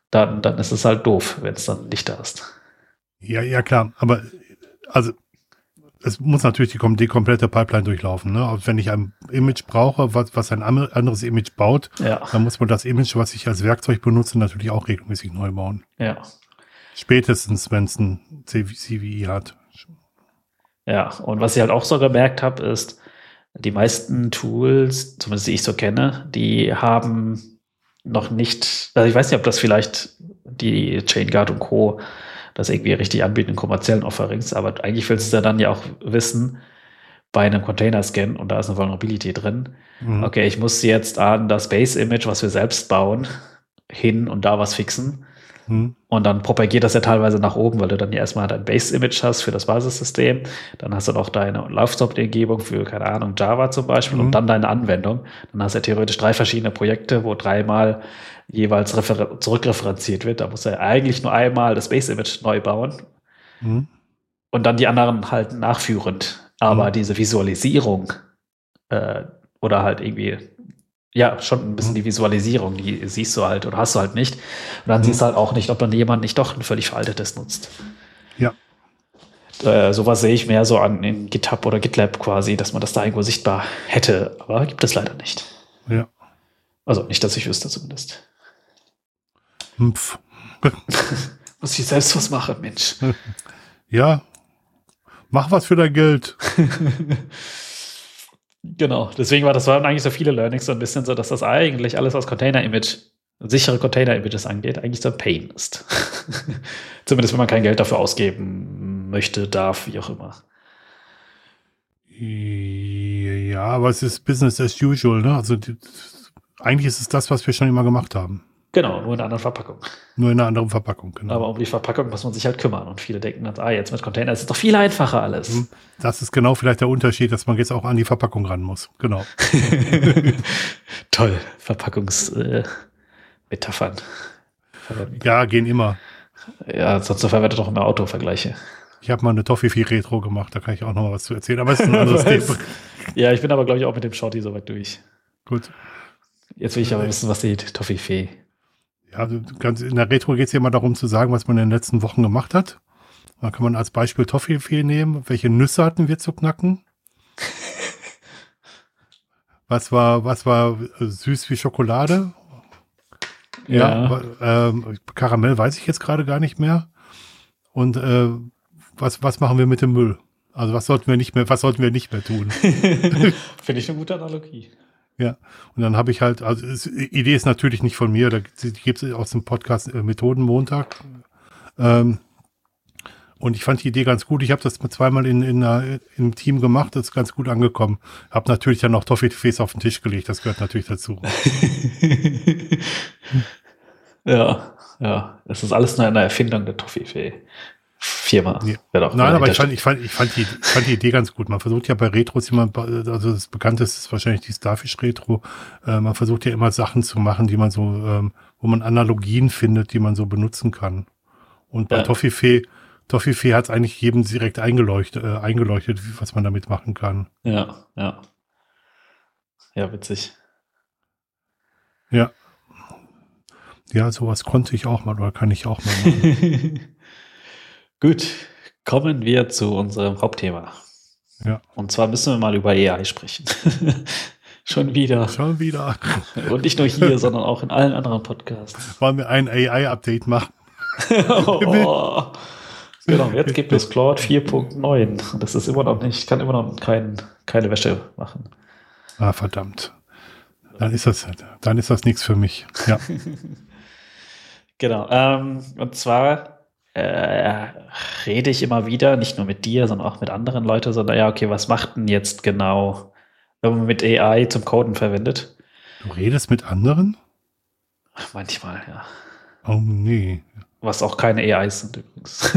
dann, dann ist es halt doof, wenn es dann nicht da ist. Ja, ja, klar. Aber also es muss natürlich die, die komplette Pipeline durchlaufen. Ne? Also wenn ich ein Image brauche, was, was ein anderes Image baut, ja. dann muss man das Image, was ich als Werkzeug benutze, natürlich auch regelmäßig neu bauen. Ja. Spätestens, wenn es ein C V I hat. Ja, und was ich halt auch so gemerkt habe, ist, die meisten Tools, zumindest die ich so kenne, die haben noch nicht, also ich weiß nicht, ob das vielleicht die ChainGuard und Co. das irgendwie richtig anbieten in kommerziellen Offerings, aber eigentlich willst du dann ja auch wissen, bei einem Container-Scan, und da ist eine Vulnerability drin, mhm. okay, ich muss jetzt an das Base-Image, was wir selbst bauen, hin und da was fixen. Mhm. Und dann propagiert das ja teilweise nach oben, weil du dann ja erstmal dein Base-Image hast für das Basissystem, dann hast du noch deine Laufstop-Umgebung für, keine Ahnung, Java zum Beispiel, mhm. und dann deine Anwendung. Dann hast du ja theoretisch drei verschiedene Projekte, wo dreimal jeweils refer- zurückreferenziert wird. Da musst du ja eigentlich nur einmal das Base-Image neu bauen mhm. und dann die anderen halt nachführend. Aber mhm. diese Visualisierung äh, oder halt irgendwie ja, schon ein bisschen die Visualisierung, die siehst du halt oder hast du halt nicht. Und dann mhm. siehst du halt auch nicht, ob dann jemand nicht doch ein völlig veraltetes nutzt. Ja. Äh, sowas sehe ich mehr so an in GitHub oder GitLab quasi, dass man das da irgendwo sichtbar hätte. Aber gibt es leider nicht. Ja. Also nicht, dass ich wüsste zumindest. Mpf. Muss ich selbst was machen, Mensch. Ja. Mach was für dein Geld. Genau, deswegen war das waren eigentlich so viele Learnings so ein bisschen so, dass das eigentlich alles, was Container-Image, sichere Container-Images angeht, eigentlich so ein Pain ist. Zumindest, wenn man kein Geld dafür ausgeben möchte, darf, wie auch immer. Ja, aber es ist Business as usual, ne? Also die, eigentlich ist es das, was wir schon immer gemacht haben. Genau, nur in einer anderen Verpackung. Nur in einer anderen Verpackung, genau. Aber um die Verpackung muss man sich halt kümmern. Und viele denken dann, ah, jetzt mit Container ist es doch viel einfacher alles. Das ist genau vielleicht der Unterschied, dass man jetzt auch an die Verpackung ran muss. Genau. Toll, Verpackungsmetaphern. Äh, ja, gehen immer. Ja, sonst verwendet doch immer Autovergleiche. Ich habe mal eine Toffifee-Retro gemacht, da kann ich auch noch mal was zu erzählen. Aber es ist ein anderes Thema. Ja, ich bin aber, glaube ich, auch mit dem Shorty soweit durch. Gut. Jetzt will ich aber wissen, was die Toffifee. Ja, ganz in der Retro geht es ja immer darum zu sagen, was man in den letzten Wochen gemacht hat. Da kann man als Beispiel Toffifee nehmen. Welche Nüsse hatten wir zu knacken? Was war, was war süß wie Schokolade? Ja. ja äh, Karamell weiß ich jetzt gerade gar nicht mehr. Und äh, was, was machen wir mit dem Müll? Also was sollten wir nicht mehr, was sollten wir nicht mehr tun? Finde ich eine gute Analogie. Ja, und dann habe ich halt, also es, die Idee ist natürlich nicht von mir, da gibt es aus dem Podcast äh, Methodenmontag. Ähm, und ich fand die Idee ganz gut. Ich habe das zweimal in, in, in, im Team gemacht, das ist ganz gut angekommen. Habe natürlich dann noch Toffifees auf den Tisch gelegt, das gehört natürlich dazu. ja, ja, das ist alles nur eine Erfindung der Toffifee. Firma. Ja. Nein, aber ich fand, ich, fand, ich, fand die, ich fand die Idee ganz gut. Man versucht ja bei Retros immer, also das Bekannteste ist wahrscheinlich die Starfish Retro. Äh, man versucht ja immer Sachen zu machen, die man so, ähm, wo man Analogien findet, die man so benutzen kann. Und bei ja. Toffifee, Toffifee hat es eigentlich jedem direkt eingeleuchtet, äh, eingeleuchtet, was man damit machen kann. Ja, ja. Ja, witzig. Ja. Ja, sowas konnte ich auch mal oder kann ich auch mal machen. Gut, kommen wir zu unserem Hauptthema. Ja. Und zwar müssen wir mal über A I sprechen. Schon wieder. Schon wieder. Und nicht nur hier, sondern auch in allen anderen Podcasts. Wollen wir ein A I-Update machen? oh. Genau, jetzt gibt es Claude vier Punkt neun. Das ist immer noch nicht, kann immer noch kein, keine Wäsche machen. Ah, verdammt. Dann ist das, dann ist das nichts für mich. Ja. Genau. Ähm, und zwar Äh, rede ich immer wieder, nicht nur mit dir, sondern auch mit anderen Leuten, sondern ja, okay, was macht denn jetzt genau, wenn man mit A I zum Coden verwendet? Du redest mit anderen? Ach, manchmal, ja. Oh, nee. Was auch keine A Is sind übrigens.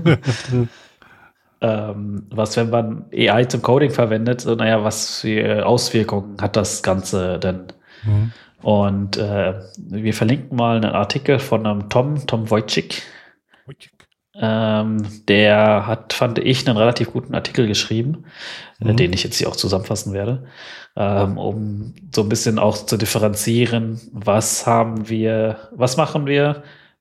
ähm, was, wenn man A I zum Coding verwendet, so, naja, was für Auswirkungen hat das Ganze denn? Mhm. Und äh, wir verlinken mal einen Artikel von einem Tom, Tom Wojcik. Ähm, der hat, fand ich, einen relativ guten Artikel geschrieben, mhm. äh, den ich jetzt hier auch zusammenfassen werde, ähm, um so ein bisschen auch zu differenzieren, was haben wir, was machen wir,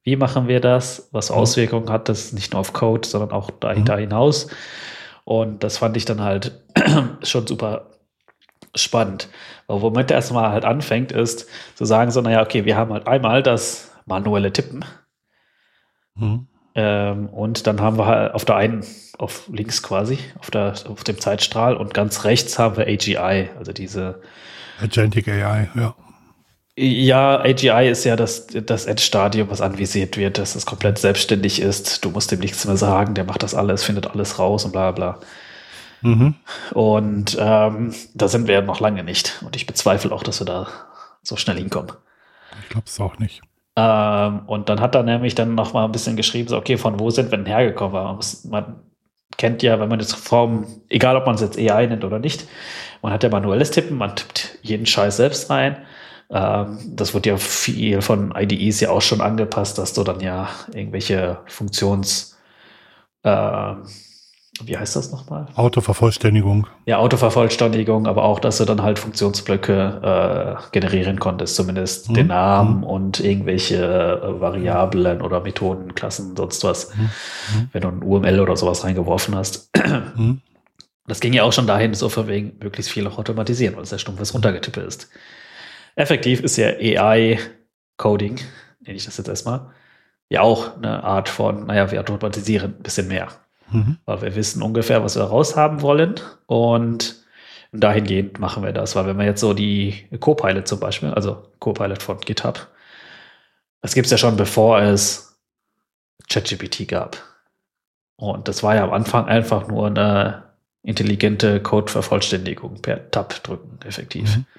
Wie machen wir das? Was für Auswirkungen hat das nicht nur auf Code, sondern auch da, mhm. da hinaus? Und das fand ich dann halt schon super spannend. Aber womit er erstmal halt anfängt, ist zu sagen so, naja, okay, wir haben halt einmal das manuelle Tippen. Mhm. Ähm, und dann haben wir halt auf der einen, auf links quasi, auf, der, auf dem Zeitstrahl und ganz rechts haben wir A G I, also diese Agentic A I, ja. Ja, A G I ist ja das, das Endstadium, was anvisiert wird, dass es komplett selbstständig ist. Du musst dem nichts mehr sagen, der macht das alles, findet alles raus und bla bla. Mhm. Und ähm, da sind wir ja noch lange nicht. Und ich bezweifle auch, dass wir da so schnell hinkommen. Ich glaube es auch nicht. Ähm, und dann hat er nämlich dann noch mal ein bisschen geschrieben, so, okay, von wo sind wir denn hergekommen? Weil man, muss, man kennt ja, wenn man jetzt Form, egal ob man es jetzt A I nennt oder nicht, man hat ja manuelles Tippen, man tippt jeden Scheiß selbst rein. Ähm, das wird ja viel von I D Es ja auch schon angepasst, dass du dann ja irgendwelche Funktions, äh, wie heißt das nochmal? Autovervollständigung. Ja, Autovervollständigung, aber auch, dass du dann halt Funktionsblöcke äh, generieren konntest, zumindest mhm. den Namen mhm. und irgendwelche äh, Variablen oder Methoden, Klassen, sonst was, mhm. wenn du ein U M L oder sowas reingeworfen hast. Mhm. Das ging ja auch schon dahin, so von wegen möglichst viel auch automatisieren, weil es ja stumpfes Runtergetippe ist. Effektiv ist ja A I-Coding, nenne ich das jetzt erstmal, ja auch eine Art von, naja, wir automatisieren ein bisschen mehr. Mhm. Weil wir wissen ungefähr, was wir raushaben wollen und dahingehend machen wir das. Weil wenn wir jetzt so die Copilot zum Beispiel, also Copilot von GitHub, das gibt es ja schon, bevor es ChatGPT gab. Und das war ja am Anfang einfach nur eine intelligente Code-Vervollständigung per Tab drücken, effektiv. Mhm.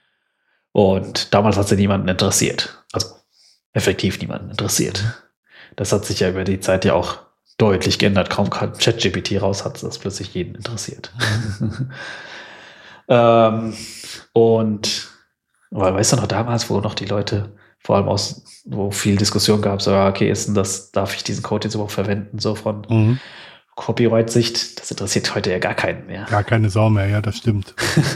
Und damals hat sie niemanden interessiert. Also effektiv niemanden interessiert. Das hat sich ja über die Zeit ja auch deutlich geändert. Kaum kam ChatGPT raus, hat das plötzlich jeden interessiert. ähm, und weil, weißt du noch, damals, wo noch die Leute, vor allem aus, wo viel Diskussion gab, so, okay, ist denn das, darf ich diesen Code jetzt überhaupt verwenden, so von mhm. Copyright-Sicht, das interessiert heute ja gar keinen mehr. Gar keine Sau mehr, ja, das stimmt.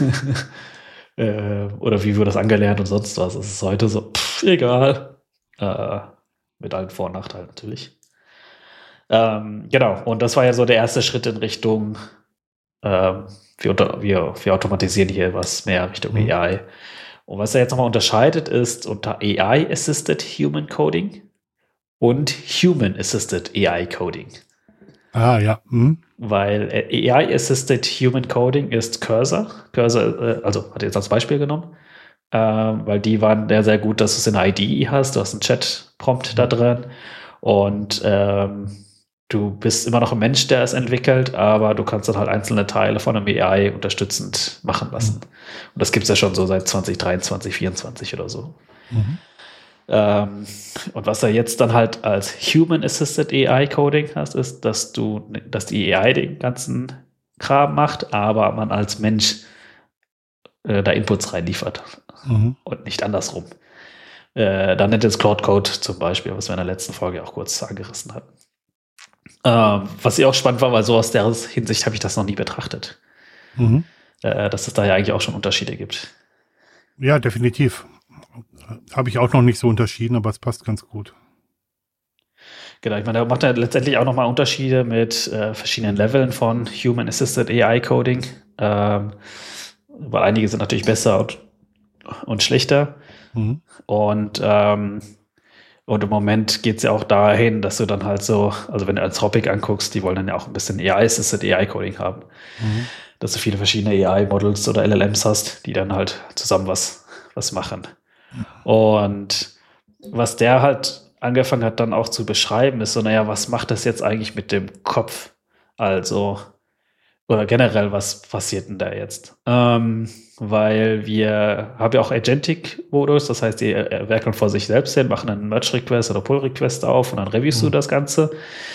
Äh, oder wie wird das angelernt und sonst was. Es ist heute so, pff, egal. Äh, mit allen Vor- und Nachteilen natürlich. Ähm, genau, und das war ja so der erste Schritt in Richtung, ähm, wir, unter, wir, wir automatisieren hier was mehr Richtung mhm. A I. Und was er jetzt nochmal unterscheidet, ist unter A I-Assisted Human Coding und Human-Assisted A I Coding. Ah, ja. Mhm. Weil A I-Assisted Human Coding ist Cursor. Cursor, äh, also hat er jetzt als Beispiel genommen, äh, weil die waren sehr, sehr gut, dass du es in der I D E hast. Du hast einen Chat-Prompt mhm. da drin und ähm, du bist immer noch ein Mensch, der es entwickelt, aber du kannst dann halt einzelne Teile von einem A I unterstützend machen lassen. Mhm. Und das gibt es ja schon so seit zwanzig dreiundzwanzig, vierundzwanzig oder so. Mhm. Ähm, und was er jetzt dann halt als Human-Assisted A I-Coding hast, ist, dass du, dass die A I den ganzen Kram macht, aber man als Mensch äh, da Inputs reinliefert mhm. und nicht andersrum. Äh, dann nennt es Claude Code zum Beispiel, was wir in der letzten Folge auch kurz angerissen hatten. Ähm, was ich auch spannend war, weil so aus der Hinsicht habe ich das noch nie betrachtet. Mhm. Äh, dass es da ja eigentlich auch schon Unterschiede gibt. Ja, definitiv. Habe ich auch noch nicht so unterschieden, aber es passt ganz gut. Genau, ich meine, da macht er letztendlich auch nochmal Unterschiede mit äh, verschiedenen Leveln von Human-Assisted A I-Coding. Ähm, weil einige sind natürlich besser und, und schlechter. Mhm. Und, ähm, und im Moment geht es ja auch dahin, dass du dann halt so, also wenn du Anthropic anguckst, die wollen dann ja auch ein bisschen A I-Assisted A I-Coding haben. Mhm. Dass du viele verschiedene A I-Models oder L L Ms hast, die dann halt zusammen was, was machen. Und was der halt angefangen hat dann auch zu beschreiben, ist so, naja, was macht das jetzt eigentlich mit dem Kopf? Also, oder generell, was passiert denn da jetzt? Ähm, weil wir haben ja auch Agentic-Modus, das heißt, die werkeln vor sich selbst hin, machen einen Merge-Request oder Pull-Request auf und dann reviewst mhm. du das Ganze.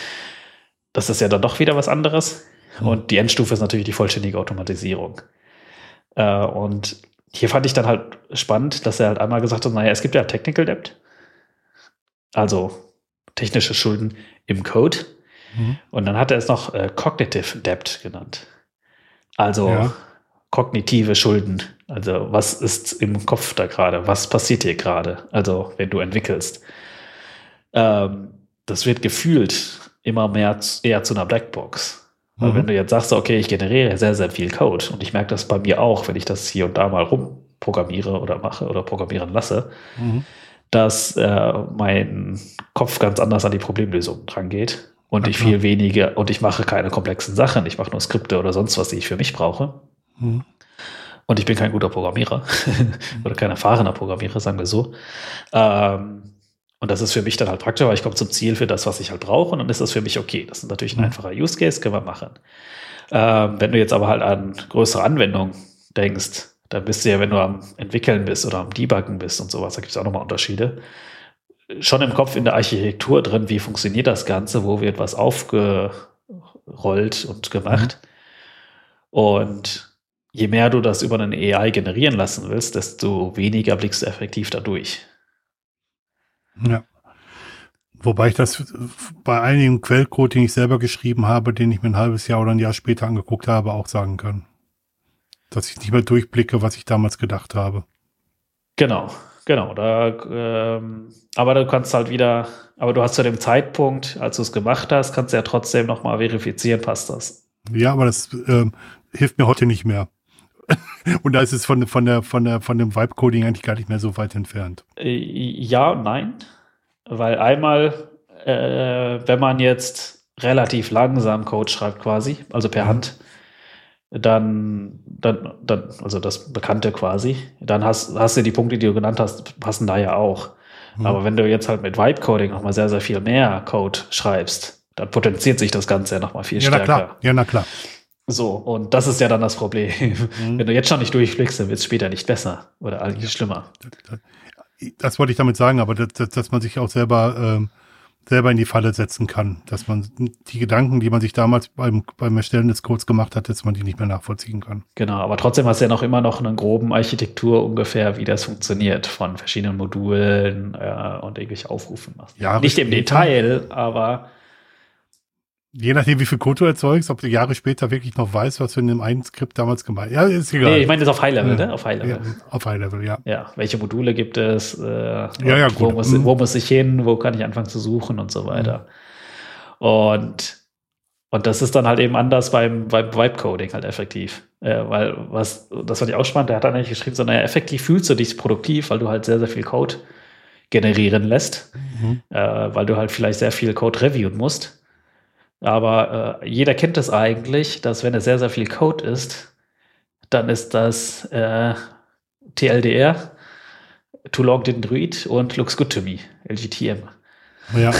Das ist ja dann doch wieder was anderes. Mhm. Und die Endstufe ist natürlich die vollständige Automatisierung. Äh, und hier fand ich dann halt spannend, dass er halt einmal gesagt hat, naja, es gibt ja Technical Debt, also technische Schulden im Code. Mhm. Und dann hat er es noch äh, Cognitive Debt genannt. Also ja. kognitive Schulden. Also was ist im Kopf da gerade? Was passiert hier gerade? Also wenn du entwickelst. ähm, das wird gefühlt immer mehr zu, eher zu einer Blackbox. Weil Mhm. wenn du jetzt sagst, okay, ich generiere sehr, sehr viel Code und ich merke das bei mir auch, wenn ich das hier und da mal rumprogrammiere oder mache oder programmieren lasse, Mhm. dass äh, mein Kopf ganz anders an die Problemlösung drangeht und Ja, ich klar. viel weniger und ich mache keine komplexen Sachen, ich mache nur Skripte oder sonst was, die ich für mich brauche. Mhm. Und ich bin kein guter Programmierer oder kein erfahrener Programmierer, sagen wir so. Ähm, und das ist für mich dann halt praktisch, weil ich komme zum Ziel für das, was ich halt brauche, und dann ist das für mich okay. Das ist natürlich ein Mhm. einfacher Use Case, können wir machen. Ähm, wenn du jetzt aber halt an größere Anwendungen denkst, dann bist du ja, wenn du am Entwickeln bist oder am Debuggen bist und sowas, da gibt es auch nochmal Unterschiede, schon im Kopf in der Architektur drin, wie funktioniert das Ganze, wo wird was aufgerollt und gemacht. Mhm. Und je mehr du das über einen A I generieren lassen willst, desto weniger blickst du effektiv dadurch. Ja. Wobei ich das bei einigen Quellcode, den ich selber geschrieben habe, den ich mir ein halbes Jahr oder ein Jahr später angeguckt habe, auch sagen kann. Dass ich nicht mehr durchblicke, was ich damals gedacht habe. Genau, genau. Da, ähm, aber du kannst halt wieder, aber du hast zu dem Zeitpunkt, als du es gemacht hast, kannst du ja trotzdem nochmal verifizieren, passt das. Ja, aber das ähm, hilft mir heute nicht mehr. Und da ist es von, von, der, von, der, von dem Vibe-Coding eigentlich gar nicht mehr so weit entfernt. Ja und nein. Weil einmal, äh, wenn man jetzt relativ langsam Code schreibt quasi, also per mhm. Hand, dann, dann, dann, also das Bekannte quasi, dann hast, hast du die Punkte, die du genannt hast, passen da ja auch. Mhm. Aber wenn du jetzt halt mit Vibe-Coding nochmal sehr, sehr viel mehr Code schreibst, dann potenziert sich das Ganze ja nochmal viel ja, stärker. Na klar. Ja, na klar. So, und das ist ja dann das Problem. Mhm. Wenn du jetzt schon nicht durchblickst, dann wird es später nicht besser oder eigentlich ja. schlimmer. Das, das wollte ich damit sagen, aber das, das, dass man sich auch selber, ähm, selber in die Falle setzen kann. Dass man die Gedanken, die man sich damals beim, beim Erstellen des Codes gemacht hat, dass man die nicht mehr nachvollziehen kann. Genau, aber trotzdem hast du ja noch immer noch eine groben Architektur ungefähr, wie das funktioniert, von verschiedenen Modulen äh, und irgendwelche Aufrufen machst. Ja, nicht im Detail, aber je nachdem, wie viel Code du erzeugst, ob du Jahre später wirklich noch weißt, was du in dem einen Skript damals gemacht hast. Ja, ist egal. Nee, ich meine das auf High-Level, ja. ne? Auf High-Level. Ja, auf High-Level, ja. Ja, welche Module gibt es? Äh, ja, ja, wo, gut. muss, wo muss ich hin? Wo kann ich anfangen zu suchen und so weiter? Mhm. Und, und das ist dann halt eben anders beim, beim Vibe-Coding halt effektiv. Äh, weil, was, das fand ich auch spannend, der hat dann eigentlich geschrieben, so, naja, effektiv fühlst du dich produktiv, weil du halt sehr, sehr viel Code generieren lässt, mhm. äh, weil du halt vielleicht sehr viel Code reviewen musst. Aber äh, jeder kennt es eigentlich, dass wenn es sehr, sehr viel Code ist, dann ist das äh, T L D R, Too Long Didn't Read und Looks Good to Me, L G T M. Ja.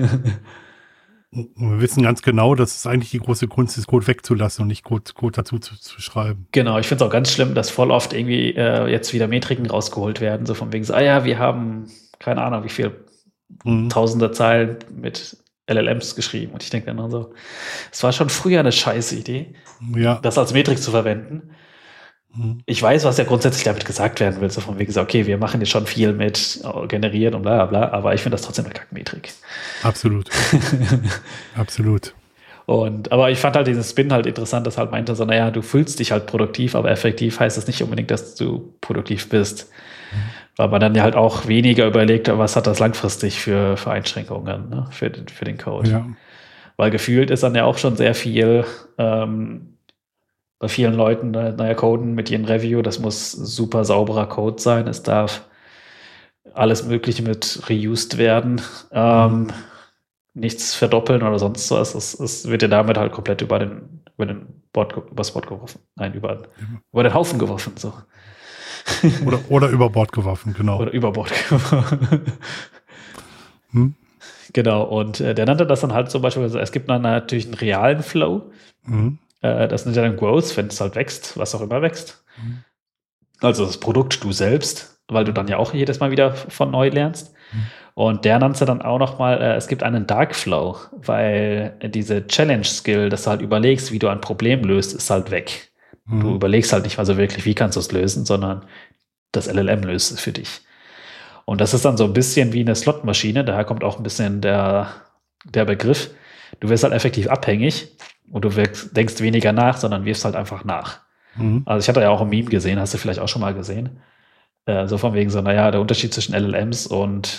Wir wissen ganz genau, dass es eigentlich die große Kunst ist, Code wegzulassen und nicht Code, Code dazu zu, zu schreiben. Genau, ich finde es auch ganz schlimm, dass voll oft irgendwie äh, jetzt wieder Metriken rausgeholt werden, so von wegen so, ah ja, wir haben keine Ahnung, wie viel mhm. tausende Zeilen mit L L Ms geschrieben. Und ich denke dann so, es war schon früher eine scheiße Idee, ja. das als Metrik zu verwenden. Mhm. Ich weiß, was ja grundsätzlich damit gesagt werden will, so von wegen so, okay, wir machen jetzt schon viel mit generieren und bla bla bla, aber ich finde das trotzdem eine Kackmetrik. Absolut. Absolut. Und, aber ich fand halt diesen Spin halt interessant, dass halt meinte so, naja, du fühlst dich halt produktiv, aber effektiv heißt das nicht unbedingt, dass du produktiv bist. Mhm. Weil man dann ja halt auch weniger überlegt, was hat das langfristig für, für Einschränkungen, ne, für, für den Code. Ja. Weil gefühlt ist dann ja auch schon sehr viel ähm, bei vielen Leuten, ne, naja, Coden mit ihren Review, das muss super sauberer Code sein, es darf alles Mögliche mit reused werden, ähm, mhm. nichts verdoppeln oder sonst was. Es, es wird ja damit halt komplett über den, über den Bord, übers Bord geworfen. Nein, über, mhm. über den Haufen geworfen, so. Oder, oder über Bord geworfen, genau. Oder über Bord geworfen. Hm? Genau, und äh, der nannte das dann halt zum Beispiel, also es gibt dann natürlich einen realen Flow. Mhm. Äh, das nennt er dann Growth, wenn es halt wächst, was auch immer wächst. Mhm. Also das Produkt du selbst, weil du dann ja auch jedes Mal wieder von neu lernst. Mhm. Und der nannte dann auch nochmal, äh, es gibt einen Dark Flow, weil diese Challenge-Skill, dass du halt überlegst, wie du ein Problem löst, ist halt weg. Du mhm. überlegst halt nicht mal so wirklich, wie kannst du es lösen, sondern das L L M löst es für dich. Und das ist dann so ein bisschen wie eine Slotmaschine, daher kommt auch ein bisschen der, der Begriff. Du wirst halt effektiv abhängig und du wirkst, denkst weniger nach, sondern wirfst halt einfach nach. Mhm. Also ich hatte ja auch ein Meme gesehen, hast du vielleicht auch schon mal gesehen. Äh, so von wegen so, naja, der Unterschied zwischen L L Ms und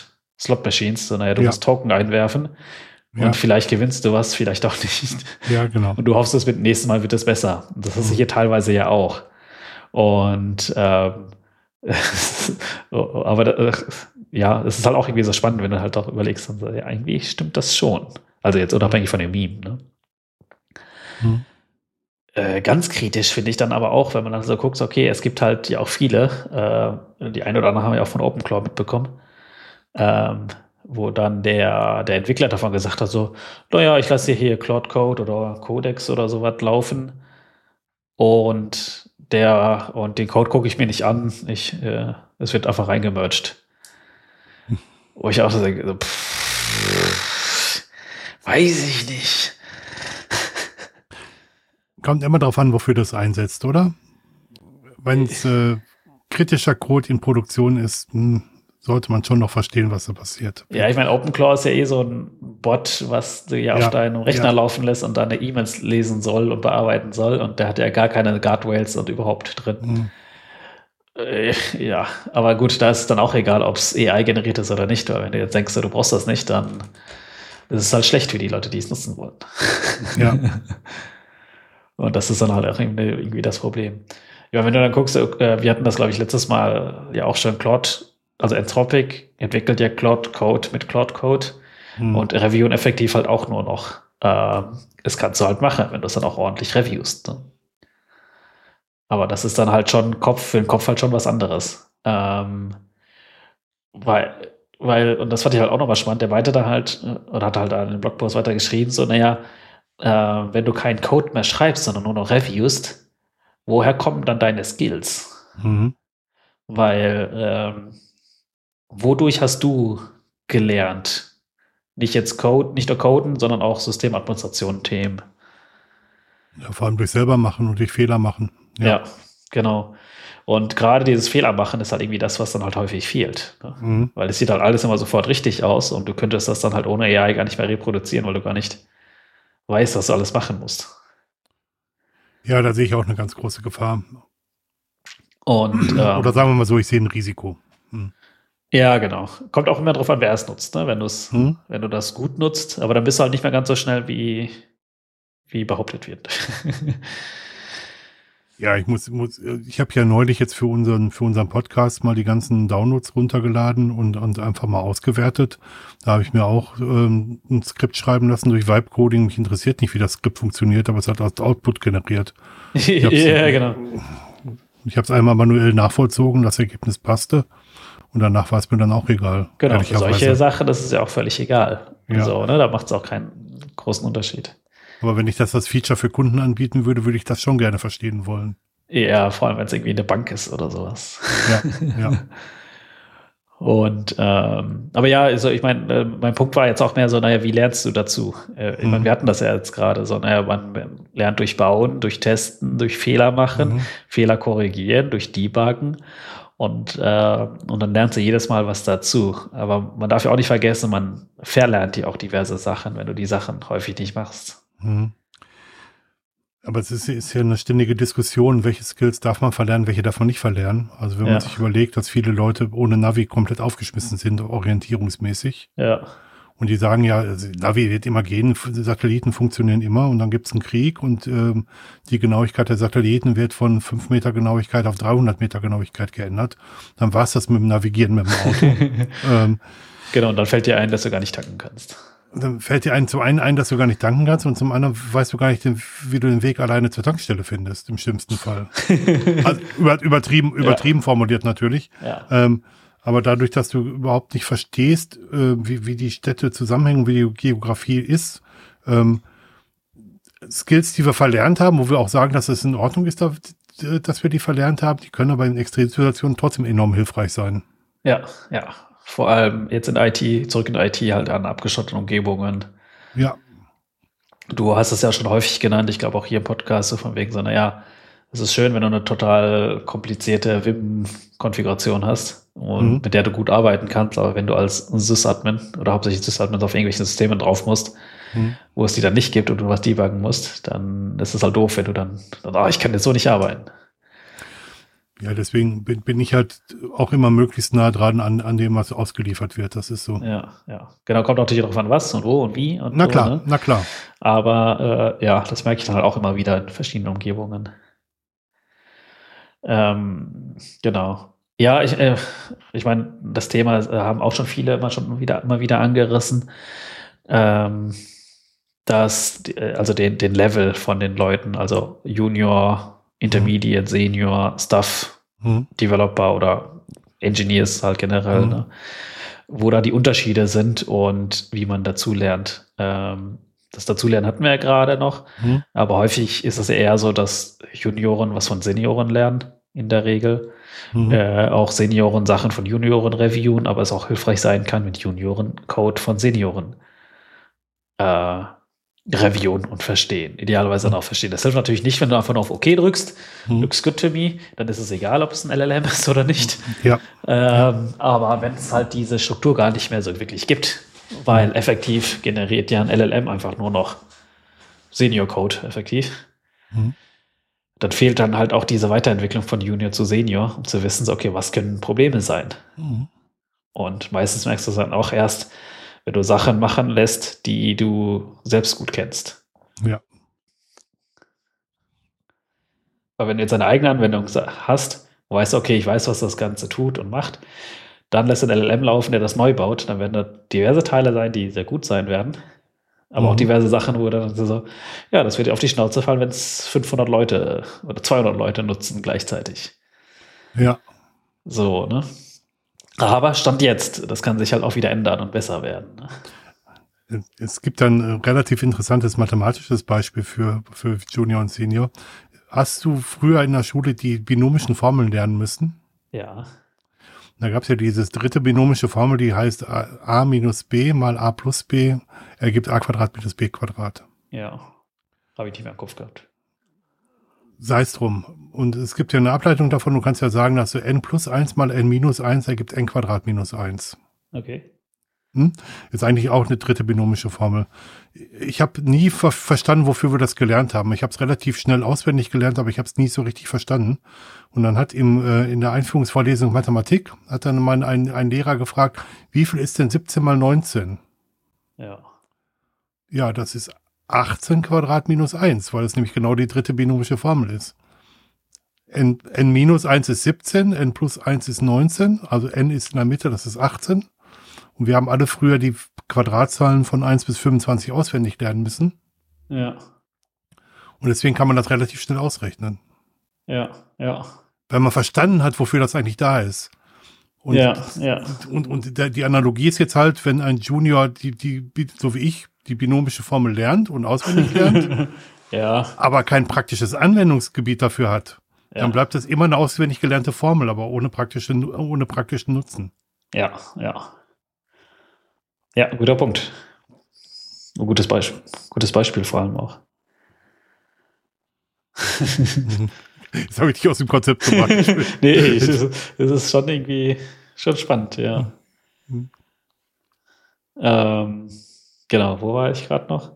Slot-Machines, so, naja, du Ja. musst Token einwerfen Ja. und vielleicht gewinnst du was, vielleicht auch nicht. Ja, genau. Und du hoffst, das wird nächstes Mal wird es besser. Und das ist Mhm. hier teilweise ja auch. Und ähm, aber äh, ja, es ist halt auch irgendwie so spannend, wenn du halt auch überlegst, dann so, ja, irgendwie stimmt das schon. Also jetzt unabhängig von dem Meme, ne? Mhm. Äh, ganz kritisch finde ich dann aber auch, wenn man dann so guckt, okay, es gibt halt ja auch viele, äh, die ein oder anderen haben ja auch von OpenClaw mitbekommen, ähm, wo dann der, der Entwickler davon gesagt hat, so, naja, ich lasse hier Claude Code oder Codex oder sowas laufen und der, und den Code gucke ich mir nicht an, ich, äh, es wird einfach reingemerged. Wo ich auch so denke, so, pff, weiß ich nicht. Kommt immer darauf an, wofür das einsetzt, oder? Wenn es äh, kritischer Code in Produktion ist, mh, sollte man schon noch verstehen, was da passiert. Ja, ich meine, OpenClaw ist ja eh so ein Bot, was du ja, Ja, auf deinem Rechner ja. laufen lässt und deine E-Mails lesen soll und bearbeiten soll. Und der hat ja gar keine Guardrails und überhaupt drin. Mhm. Äh, ja, aber gut, da ist es dann auch egal, ob es A I generiert ist oder nicht. Weil wenn du jetzt denkst, du brauchst das nicht, dann ist es halt schlecht für die Leute, die es nutzen wollen. Ja. Und das ist dann halt auch irgendwie, irgendwie das Problem. Ja, wenn du dann guckst, äh, wir hatten das, glaube ich, letztes Mal ja auch schon Claude, also Anthropic entwickelt ja Claude Code mit Claude Code Mhm. und reviewen effektiv halt auch nur noch. Ähm, das kannst du halt machen, wenn du es dann auch ordentlich reviewst. Ne? Aber das ist dann halt schon Kopf für den Kopf halt schon was anderes. Ähm, weil, weil, und das fand ich halt auch nochmal spannend, der weiter da halt, äh, oder hat halt da in dem Blogpost weiter geschrieben, so, naja, äh, wenn du keinen Code mehr schreibst, sondern nur noch reviewst, woher kommen dann deine Skills? Mhm. Weil, ähm, wodurch hast du gelernt? Nicht jetzt Code, nicht nur Coden, sondern auch Systemadministration, Themen. Ja, vor allem durch selber machen und durch Fehler machen. Ja, Ja. genau. Und gerade dieses Fehlermachen ist halt irgendwie das, was dann halt häufig fehlt. Ne? Mhm. Weil es sieht halt alles immer sofort richtig aus und du könntest das dann halt ohne A I gar nicht mehr reproduzieren, weil du gar nicht weißt, was du alles machen musst. Ja, da sehe ich auch eine ganz große Gefahr. Und ähm, Oder sagen wir mal so, ich sehe ein Risiko. Mhm. ja, genau. Kommt auch immer drauf an, wer es nutzt, ne? Wenn du es, Mhm. wenn du das gut nutzt, aber dann bist du halt nicht mehr ganz so schnell, wie, wie behauptet wird. Ja, ich muss, muss ich habe ja neulich jetzt für unseren, für unseren Podcast mal die ganzen Downloads runtergeladen und, und einfach mal ausgewertet. Da habe ich mir auch ähm, ein Skript schreiben lassen durch Vibe-Coding. Mich interessiert nicht, wie das Skript funktioniert, aber es hat als Output generiert. Ja, genau. Ich habe es einmal manuell nachvollzogen, das Ergebnis passte. Und danach war es mir dann auch egal. Genau, für solche ehrlicherweise. Sachen, das ist ja auch völlig egal. Ja. So, ne? Da macht es auch keinen großen Unterschied. Aber wenn ich das als Feature für Kunden anbieten würde, würde ich das schon gerne verstehen wollen. Ja, vor allem, wenn es irgendwie eine Bank ist oder sowas. Ja, ja. Und, ähm, aber ja, also ich meine, äh, mein Punkt war jetzt auch mehr so, naja, wie lernst du dazu? Äh, ich Mhm. meine, wir hatten das ja jetzt gerade so, naja, man lernt durch Bauen, durch Testen, durch Fehler machen, Mhm. Fehler korrigieren, durch Debuggen. Und, äh, und dann lernst du jedes Mal was dazu. Aber man darf ja auch nicht vergessen, man verlernt dir auch diverse Sachen, wenn du die Sachen häufig nicht machst. Mhm. Aber es ist, ist ja eine ständige Diskussion, welche Skills darf man verlernen, welche darf man nicht verlernen. Also wenn Ja. man sich überlegt, dass viele Leute ohne Navi komplett aufgeschmissen sind, orientierungsmäßig. Ja, Und die sagen ja, also Navi wird immer gehen, Satelliten funktionieren immer und dann gibt es einen Krieg und ähm, die Genauigkeit der Satelliten wird von fünf Meter Genauigkeit auf dreihundert Meter Genauigkeit geändert. Dann war es das mit dem Navigieren mit dem Auto. ähm, genau. Und dann fällt dir ein, dass du gar nicht tanken kannst. Dann fällt dir ein, zum einen ein, dass du gar nicht danken kannst und zum anderen weißt du gar nicht, den, wie du den Weg alleine zur Tankstelle findest, im schlimmsten Fall. Also über, übertrieben, übertrieben formuliert natürlich. Ja. Ähm, aber dadurch, dass du überhaupt nicht verstehst, äh, wie, wie die Städte zusammenhängen, wie die Geografie ist, ähm, Skills, die wir verlernt haben, wo wir auch sagen, dass es in Ordnung ist, dass, dass wir die verlernt haben, die können aber in Extremsituationen trotzdem enorm hilfreich sein. Ja, ja. Vor allem jetzt in I T, zurück in I T halt an abgeschotteten Umgebungen. Ja. Du hast es ja schon häufig genannt, ich glaube auch hier im Podcast, so von wegen so, naja, es ist schön, wenn du eine total komplizierte Vim-Konfiguration hast, und Mhm. mit der du gut arbeiten kannst, aber wenn du als Sysadmin oder hauptsächlich Sysadmin auf irgendwelchen Systemen drauf musst, Mhm. wo es die dann nicht gibt und du was debuggen musst, dann ist es halt doof, wenn du dann, dann ah, ich kann jetzt so nicht arbeiten. Ja, deswegen bin, bin ich halt auch immer möglichst nah dran an, an dem, was ausgeliefert wird. Das ist so. Ja, ja. Genau, kommt natürlich darauf an, was und wo und wie und Na so, klar, ne? na klar. Aber äh, ja, das merke ich dann halt auch immer wieder in verschiedenen Umgebungen. Ähm, genau. Ja, ich, äh, ich meine, das Thema äh, haben auch schon viele immer schon wieder, immer wieder angerissen, ähm, dass, äh, also den, den Level von den Leuten, also Junior, Intermediate, Senior, Staff, Hm. Developer oder Engineers halt generell, Hm. ne? Wo da die Unterschiede sind und wie man dazu lernt. Ähm, das Dazulernen hatten wir ja gerade noch, Hm. aber häufig ist es eher so, dass Junioren was von Senioren lernen, in der Regel. Hm. Äh, auch Senioren Sachen von Junioren reviewen, aber es auch hilfreich sein kann, mit Junioren Code von Senioren äh, reviewen und verstehen. Idealerweise dann auch verstehen. Das hilft natürlich nicht, wenn du einfach nur auf OK drückst, Hm. looks good to me, dann ist es egal, ob es ein L L M ist oder nicht. Ja. Ähm, aber wenn es halt diese Struktur gar nicht mehr so wirklich gibt, weil effektiv generiert ja ein L L M einfach nur noch Senior Code effektiv, Hm. dann fehlt dann halt auch diese Weiterentwicklung von Junior zu Senior, um zu wissen, so, okay, was können Probleme sein? Hm. Und meistens merkst du es dann auch erst, wenn du Sachen machen lässt, die du selbst gut kennst. Ja. Aber wenn du jetzt eine eigene Anwendung hast, wo weißt du, okay, ich weiß, was das Ganze tut und macht, dann lässt du ein L L M laufen, der das neu baut, dann werden da diverse Teile sein, die sehr gut sein werden, aber Mhm. auch diverse Sachen, wo dann so, ja, das wird dir auf die Schnauze fallen, wenn es fünfhundert Leute oder zweihundert Leute nutzen gleichzeitig. Ja. So, ne? Aber Stand jetzt, das kann sich halt auch wieder ändern und besser werden. Ne? Es gibt ein relativ interessantes mathematisches Beispiel für, für Junior und Senior. Hast du früher in der Schule die binomischen Formeln lernen müssen? Ja. Da gab es ja dieses dritte binomische Formel, die heißt a, a minus b mal a plus b ergibt a Quadrat minus b Quadrat. Ja. Habe ich nicht mehr im Kopf gehabt. Sei es drum. Und es gibt ja eine Ableitung davon, du kannst ja sagen, dass du n plus eins mal n minus eins ergibt n Quadrat minus eins. Okay. Hm? Ist eigentlich auch eine dritte binomische Formel. Ich habe nie ver- verstanden, wofür wir das gelernt haben. Ich habe es relativ schnell auswendig gelernt, aber ich habe es nie so richtig verstanden. Und dann hat im, äh, in der Einführungsvorlesung Mathematik, hat dann mal ein, ein Lehrer gefragt, wie viel ist denn siebzehn mal neunzehn? Ja. Ja, das ist achtzehn Quadrat minus eins, weil es nämlich genau die dritte binomische Formel ist. n, n minus eins ist siebzehn, n plus eins ist neunzehn, also n ist in der Mitte, das ist achtzehn. Und wir haben alle früher die Quadratzahlen von eins bis fünfundzwanzig auswendig lernen müssen. Ja. Und deswegen kann man das relativ schnell ausrechnen. Ja. Ja. Weil man verstanden hat, wofür das eigentlich da ist. Und, Ja. Ja. und, und der, die Analogie ist jetzt halt, wenn ein Junior, die, die, so wie ich, die binomische Formel lernt und auswendig lernt, Ja. aber kein praktisches Anwendungsgebiet dafür hat, Ja. dann bleibt das immer eine auswendig gelernte Formel, aber ohne, praktische, ohne praktischen Nutzen. Ja. Ja. Ja, guter Punkt. Ein gutes Beispiel. Gutes Beispiel vor allem auch. Jetzt habe ich dich aus dem Konzept gebracht. Nee, es ist, es ist schon irgendwie schon spannend, ja. Mhm. Ähm, genau, wo war ich gerade noch?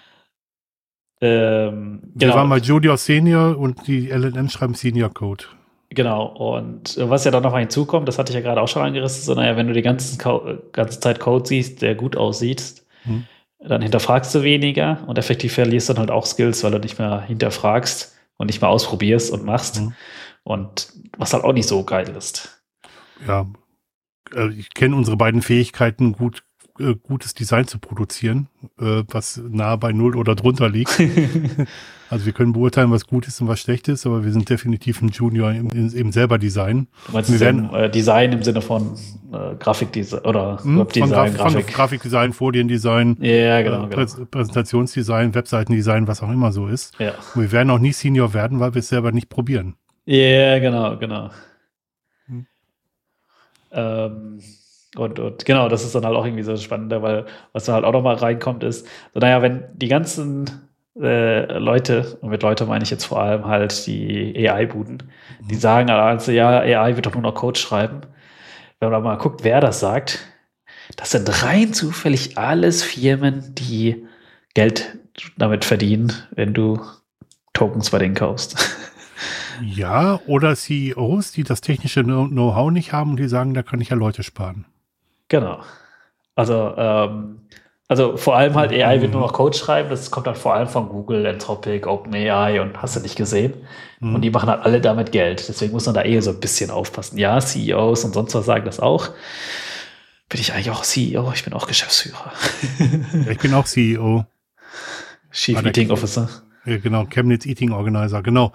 Ähm, Wir genau, waren bei Junior Senior und die L L M schreiben Senior Code. genau. Und was ja dann nochmal hinzukommt, das hatte ich ja gerade auch schon angerissen, so, naja, wenn du die ganze, Co- ganze Zeit Code siehst, der gut aussieht, Hm. dann hinterfragst du weniger und effektiv verlierst dann halt auch Skills, weil du nicht mehr hinterfragst und nicht mehr ausprobierst und machst. Hm. Und was halt auch nicht so geil ist. Ja, äh, ich kenne unsere beiden Fähigkeiten, gut, äh, gutes Design zu produzieren, äh, was nahe bei Null oder drunter liegt. Also wir können beurteilen, was gut ist und was schlecht ist, aber wir sind definitiv ein Junior im, im, im selber Design. Du meinst Wir im, äh, Design im Sinne von äh, Grafikdesign oder Hm, Webdesign, von, Graf, Grafik. von Grafikdesign, Foliendesign, Ja, genau, äh, genau. Prä- Präsentationsdesign, Webseitendesign, was auch immer so ist. Ja. Und wir werden auch nie Senior werden, weil wir es selber nicht probieren. Ja, genau, genau. Hm. Ähm, und, und genau, das ist dann halt auch irgendwie so spannender, weil was dann halt auch nochmal reinkommt, ist, so, naja, wenn die ganzen äh, Leute, und mit Leute meine ich jetzt vor allem halt die A I-Buden, die sagen also, ja, A I wird doch nur noch Code schreiben. Wenn man mal guckt, wer das sagt, das sind rein zufällig alles Firmen, die Geld damit verdienen, wenn du Tokens bei denen kaufst. Ja, oder C E Os, die das technische Know-how nicht haben und die sagen, da kann ich ja Leute sparen. Genau. Also, ähm, also vor allem halt A I wird nur noch Code schreiben, das kommt dann vor allem von Google, Anthropic, OpenAI und hast du nicht gesehen. Mhm. Und die machen halt alle damit Geld. Deswegen muss man da eh so ein bisschen aufpassen. Ja, C E Os und sonst was sagen das auch. Bin ich eigentlich auch C E O? Ich bin auch Geschäftsführer. Ja, ich bin auch C E O. Chief Eating Officer. Ja, genau, Chemnitz Eating Organizer, genau.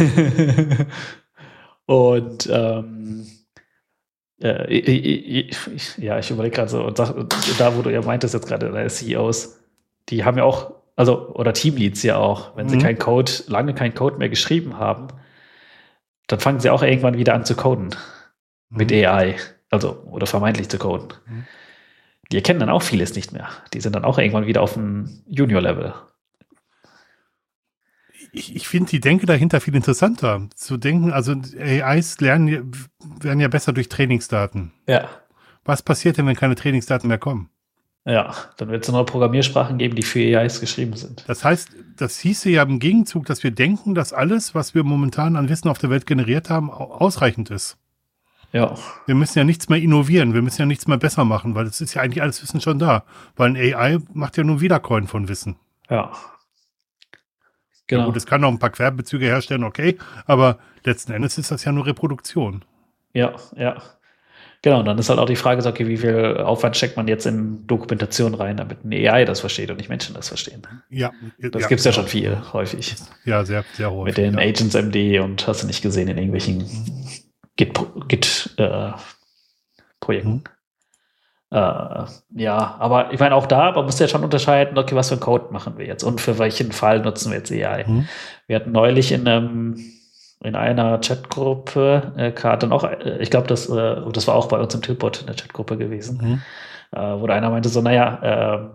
Und ähm, äh, ich, ich, ja, ich überlege gerade so, und sag, da, wo du ja meintest jetzt gerade, C E Os, die haben ja auch, also, oder Teamleads ja auch, wenn sie mhm. kein Code, lange kein Code mehr geschrieben haben, dann fangen sie auch irgendwann wieder an zu coden. Mhm. Mit A I. Also, oder vermeintlich zu coden. Mhm. Die erkennen dann auch vieles nicht mehr. Die sind dann auch irgendwann wieder auf dem Junior-Level. Ich, ich finde die Denke dahinter viel interessanter. Zu denken, also A Is lernen, werden ja besser durch Trainingsdaten. Ja. Was passiert denn, wenn keine Trainingsdaten mehr kommen? Ja, dann wird es neue Programmiersprachen geben, die für A Is geschrieben sind. Das heißt, das hieße ja im Gegenzug, dass wir denken, dass alles, was wir momentan an Wissen auf der Welt generiert haben, ausreichend ist. Ja. Wir müssen ja nichts mehr innovieren, wir müssen ja nichts mehr besser machen, weil es ist ja eigentlich alles Wissen schon da. Weil ein A I macht ja nur Wiedercoin von Wissen. Ja. Genau. Ja gut, es kann noch ein paar Querbezüge herstellen, okay, aber letzten Endes ist das ja nur Reproduktion. Ja, ja. Genau, und dann ist halt auch die Frage, so, okay, wie viel Aufwand steckt man jetzt in Dokumentation rein, damit ein A I das versteht und nicht Menschen das verstehen. Ja. Das ja, gibt es ja genau. schon viel, häufig. Ja, sehr, sehr häufig. Mit den ja. Agents M D und hast du nicht gesehen in irgendwelchen Git-Projekten. Git, äh, Projekten. Mhm. Äh, ja, aber ich meine auch da, man muss ja schon unterscheiden, okay, was für einen Code machen wir jetzt und für welchen Fall nutzen wir jetzt A I. Mhm. Wir hatten neulich in einem in einer Chatgruppe, äh, dann auch, äh, ich glaube, das, äh, das war auch bei uns im Tilbot in der Chatgruppe gewesen, mhm. äh, wo der einer meinte so, naja, äh,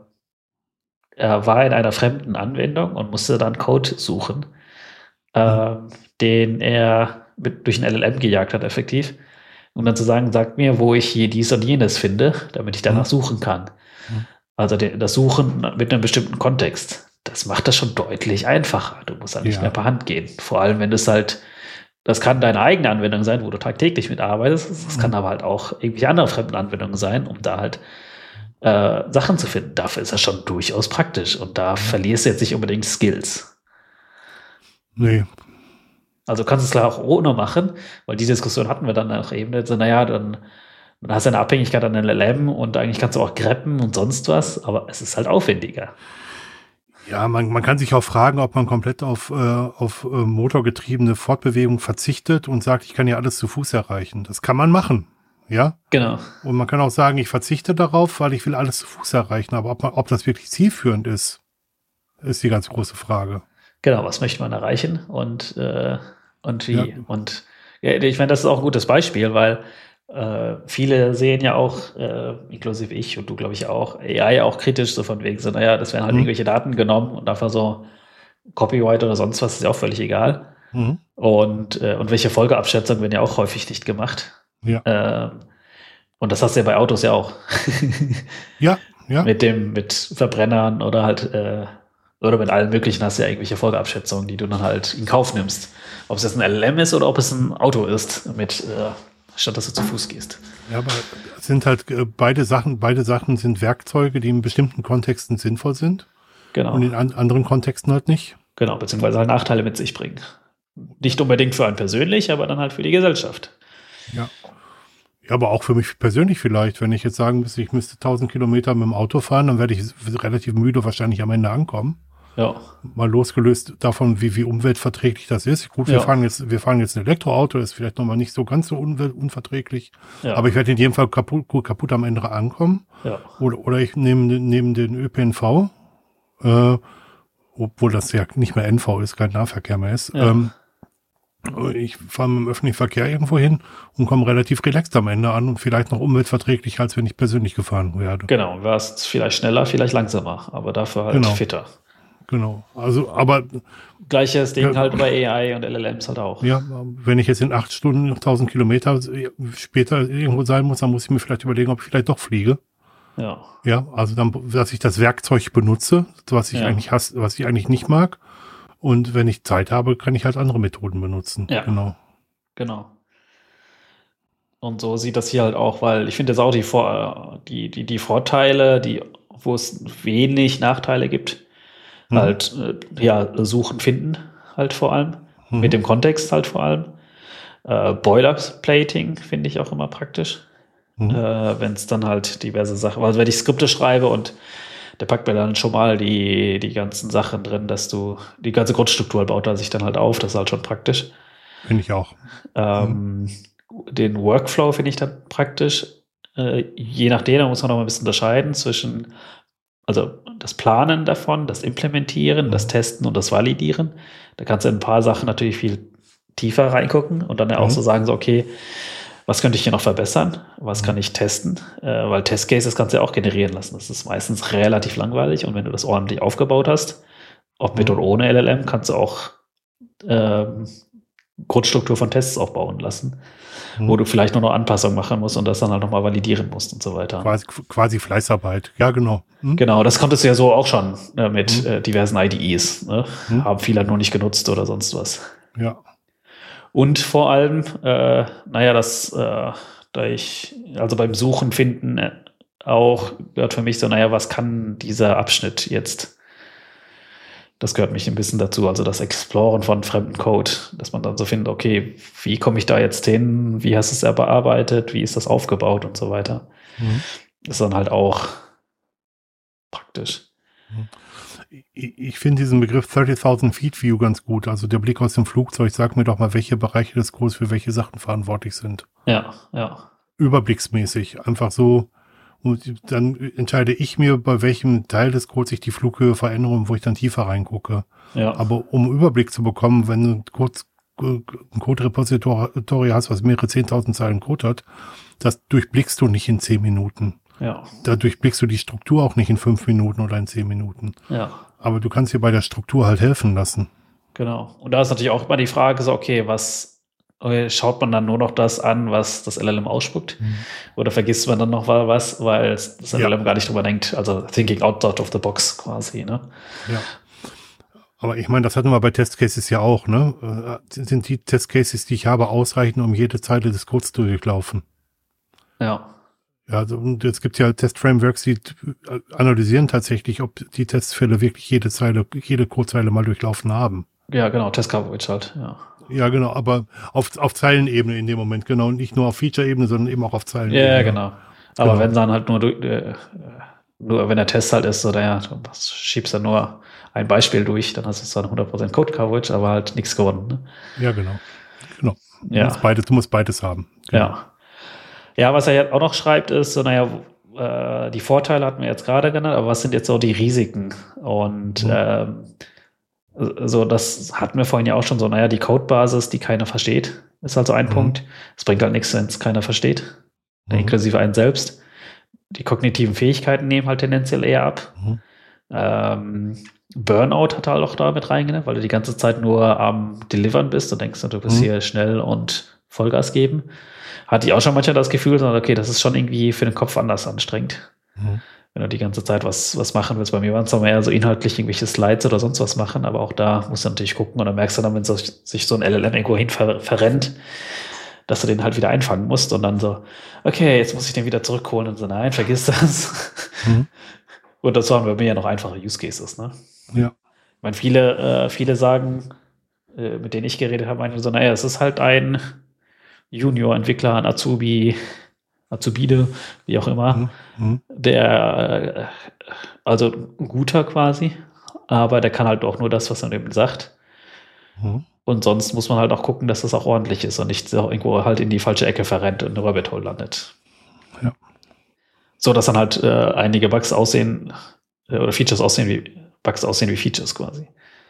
er war in einer fremden Anwendung und musste dann Code suchen, äh, mhm. den er mit, durch ein L L M gejagt hat, effektiv. Und dann zu sagen, sagt mir, wo ich hier dies und jenes finde, damit ich danach mhm. suchen kann. Mhm. Also das Suchen mit einem bestimmten Kontext, das macht das schon deutlich einfacher. Du musst halt nicht ja. mehr per Hand gehen. Vor allem, wenn das halt, das kann deine eigene Anwendung sein, wo du tagtäglich mitarbeitest. Das mhm. kann aber halt auch irgendwelche andere fremden Anwendungen sein, um da halt äh, Sachen zu finden. Dafür ist das schon durchaus praktisch. Und da verlierst du jetzt nicht unbedingt Skills. Nee. Also kannst du es klar auch ohne machen, weil die Diskussion hatten wir dann auch eben. So, naja, dann, dann hast du eine Abhängigkeit an L L M und eigentlich kannst du auch greppen und sonst was, aber es ist halt aufwendiger. Ja, man, man kann sich auch fragen, ob man komplett auf, äh, auf äh, motorgetriebene Fortbewegung verzichtet und sagt, ich kann ja alles zu Fuß erreichen. Das kann man machen, ja? Genau. Und man kann auch sagen, ich verzichte darauf, weil ich will alles zu Fuß erreichen. Aber ob, man, ob das wirklich zielführend ist, ist die ganz große Frage. Genau, was möchte man erreichen und äh, und wie. Ja. Und ja, ich meine, das ist auch ein gutes Beispiel, weil äh, viele sehen ja auch, äh, inklusive ich und du, glaube ich, auch, A I auch kritisch, so von wegen so, naja, das werden halt mhm. irgendwelche Daten genommen und einfach so Copyright oder sonst was ist ja auch völlig egal. Mhm. Und, äh, und welche Folgeabschätzungen werden ja auch häufig nicht gemacht. Ja. Äh, und das hast du ja bei Autos ja auch. Ja, ja. Mit dem, mit Verbrennern oder halt äh, oder mit allen möglichen hast du ja irgendwelche Folgeabschätzungen, die du dann halt in Kauf nimmst. Ob es jetzt ein L L M ist oder ob es ein Auto ist, mit, äh, statt dass du zu Fuß gehst. Ja, aber es sind halt äh, beide Sachen, beide Sachen sind Werkzeuge, die in bestimmten Kontexten sinnvoll sind. Genau. Und in an, anderen Kontexten halt nicht. Genau, beziehungsweise halt Nachteile mit sich bringen. Nicht unbedingt für einen persönlich, aber dann halt für die Gesellschaft. Ja. Ja, aber auch für mich persönlich vielleicht. Wenn ich jetzt sagen müsste, ich müsste tausend Kilometer mit dem Auto fahren, dann werde ich relativ müde wahrscheinlich am Ende ankommen. Ja. Mal losgelöst davon, wie, wie umweltverträglich das ist. Gut, wir ja. fahren jetzt, wir fahren jetzt ein Elektroauto, das ist vielleicht nochmal nicht so ganz so umweltunverträglich. Ja. Aber ich werde in jedem Fall kaputt, gut, kaputt am Ende ankommen. Ja. Oder, oder ich nehme, nehme den Ö P N V, äh, obwohl das ja nicht mehr N V ist, kein Nahverkehr mehr ist. Ja. Ähm, ich fahre mit dem öffentlichen Verkehr irgendwo hin und komme relativ relaxed am Ende an und vielleicht noch umweltverträglicher, als wenn ich persönlich gefahren werde. Genau, du warst vielleicht schneller, vielleicht langsamer, aber dafür halt genau. fitter. Genau, also aber gleiches Ding ja, halt bei A I und L L Ms halt auch. Ja, wenn ich jetzt in acht Stunden noch tausend Kilometer später irgendwo sein muss, dann muss ich mir vielleicht überlegen, ob ich vielleicht doch fliege. Ja. Ja, also dann, dass ich das Werkzeug benutze, was ich ja. eigentlich hasse, was ich eigentlich nicht mag. Und wenn ich Zeit habe, kann ich halt andere Methoden benutzen. Ja. Genau. Genau. Und so sieht das hier halt auch, weil ich finde jetzt auch die, Vor- die, die, die Vorteile, die, wo es wenig Nachteile gibt, mhm. halt, äh, ja, suchen, finden halt vor allem, mhm. mit dem Kontext halt vor allem. Äh, Boilerplating finde ich auch immer praktisch, mhm. äh, wenn es dann halt diverse Sachen, also wenn ich Skripte schreibe und der packt mir dann schon mal die, die ganzen Sachen drin, dass du, die ganze Grundstruktur baut er sich dann halt auf, das ist halt schon praktisch. Finde ich auch. Ähm, mhm. Den Workflow finde ich dann praktisch. Äh, je nachdem, da muss man noch mal ein bisschen unterscheiden zwischen, also das Planen davon, das Implementieren, mhm. das Testen und das Validieren. Da kannst du in ein paar Sachen natürlich viel tiefer reingucken und dann ja auch mhm. so sagen, so okay, was könnte ich hier noch verbessern? Was mhm. kann ich testen? Äh, weil Testcases kannst du ja auch generieren lassen. Das ist meistens relativ langweilig und wenn du das ordentlich aufgebaut hast, ob mit mhm. oder ohne L L M, kannst du auch ähm, Grundstruktur von Tests aufbauen lassen, hm. wo du vielleicht nur noch Anpassungen machen musst und das dann halt nochmal validieren musst und so weiter. Quasi, quasi Fleißarbeit, ja genau. Hm? Genau, das konntest du ja so auch schon äh, mit hm. äh, diversen I D Es. Ne? Hm. Haben viele nur nicht genutzt oder sonst was. Ja. Und vor allem, äh, naja, das, äh, da ich, also beim Suchen, Finden äh, auch gehört für mich so, naja, was kann dieser Abschnitt jetzt? Das gehört mich ein bisschen dazu, also das Exploren von fremden Code, dass man dann so findet, okay, wie komme ich da jetzt hin, wie hast du es bearbeitet, wie ist das aufgebaut und so weiter. Mhm. Das ist dann halt auch praktisch. Ich, ich finde diesen Begriff thirty-thousand Feet View ganz gut, also der Blick aus dem Flugzeug, sag mir doch mal, welche Bereiche des Codes für welche Sachen verantwortlich sind. Ja, ja. Überblicksmäßig, einfach so. Und dann entscheide ich mir, bei welchem Teil des Codes ich die Flughöhe verändere und wo ich dann tiefer reingucke. Ja. Aber um Überblick zu bekommen, wenn du kurz ein Code-Repository hast, was mehrere zehntausend Zeilen Code hat, das durchblickst du nicht in zehn Minuten. Ja. Da durchblickst du die Struktur auch nicht in fünf Minuten oder in zehn Minuten. Ja. Aber du kannst dir bei der Struktur halt helfen lassen. Genau. Und da ist natürlich auch immer die Frage so, okay, was schaut man dann nur noch das an, was das L L M ausspuckt? Mhm. Oder vergisst man dann noch was, weil das L L M ja. gar nicht drüber denkt? Also thinking outside of the box quasi, ne? Ja. Aber ich meine, das hatten wir bei Testcases ja auch, ne? Sind die Testcases, die ich habe, ausreichend, um jede Zeile des Codes zu durchlaufen? Ja. Ja, also, und jetzt gibt es ja Test-Frameworks, die analysieren tatsächlich, ob die Testfälle wirklich jede Zeile, jede Codezeile mal durchlaufen haben. Ja, genau, Test-Coverage halt, ja. Ja, genau, aber auf, auf Zeilenebene in dem Moment, genau, nicht nur auf Feature-Ebene, sondern eben auch auf Zeilenebene. Ja, genau. Aber genau. wenn dann halt nur, äh, nur, wenn der Test halt ist, oder ja, du schiebst dann nur ein Beispiel durch, dann hast du zwar hundert Prozent Code-Coverage, aber halt nichts gewonnen. Ne? Ja, genau. Genau. Du, ja. musst beides, du musst beides haben. Genau. Ja. Ja, was er jetzt auch noch schreibt, ist so, naja, äh, die Vorteile hatten wir jetzt gerade genannt, aber was sind jetzt so die Risiken? Und mhm. ähm, so, das hatten wir vorhin ja auch schon so, naja, die Codebasis, die keiner versteht, ist halt so ein mhm. Punkt. Es bringt halt nichts, wenn es keiner versteht, mhm. inklusive einen selbst. Die kognitiven Fähigkeiten nehmen halt tendenziell eher ab. Mhm. Ähm, Burnout hat halt auch da mit reingenommen, weil du die ganze Zeit nur am Delivern bist und denkst, du bist mhm. hier schnell und Vollgas geben. Hatte ich auch schon manchmal das Gefühl, okay, das ist schon irgendwie für den Kopf anders anstrengend. Mhm. Wenn du die ganze Zeit was, was machen willst. Bei mir waren es auch mehr so inhaltlich irgendwelche Slides oder sonst was machen, aber auch da musst du natürlich gucken und dann merkst du dann, wenn sich so ein L L M irgendwo hin ver- verrennt, dass du den halt wieder einfangen musst und dann so, okay, jetzt muss ich den wieder zurückholen und so, nein, vergiss das. Mhm. Und dazu haben wir bei mir ja noch einfache Use Cases, ne? Ja. Ich meine, viele, äh, viele sagen, äh, mit denen ich geredet habe, meinen so, naja, es ist halt ein Junior-Entwickler, ein Azubi, Azubide, wie auch immer, mhm. der, also ein guter quasi, aber der kann halt auch nur das, was er eben sagt. Mhm. Und sonst muss man halt auch gucken, dass das auch ordentlich ist und nicht irgendwo halt in die falsche Ecke verrennt und in eine Rabbit Hole landet. Ja. So, dass dann halt äh, einige Bugs aussehen, äh, oder Features aussehen wie, Bugs aussehen wie Features quasi.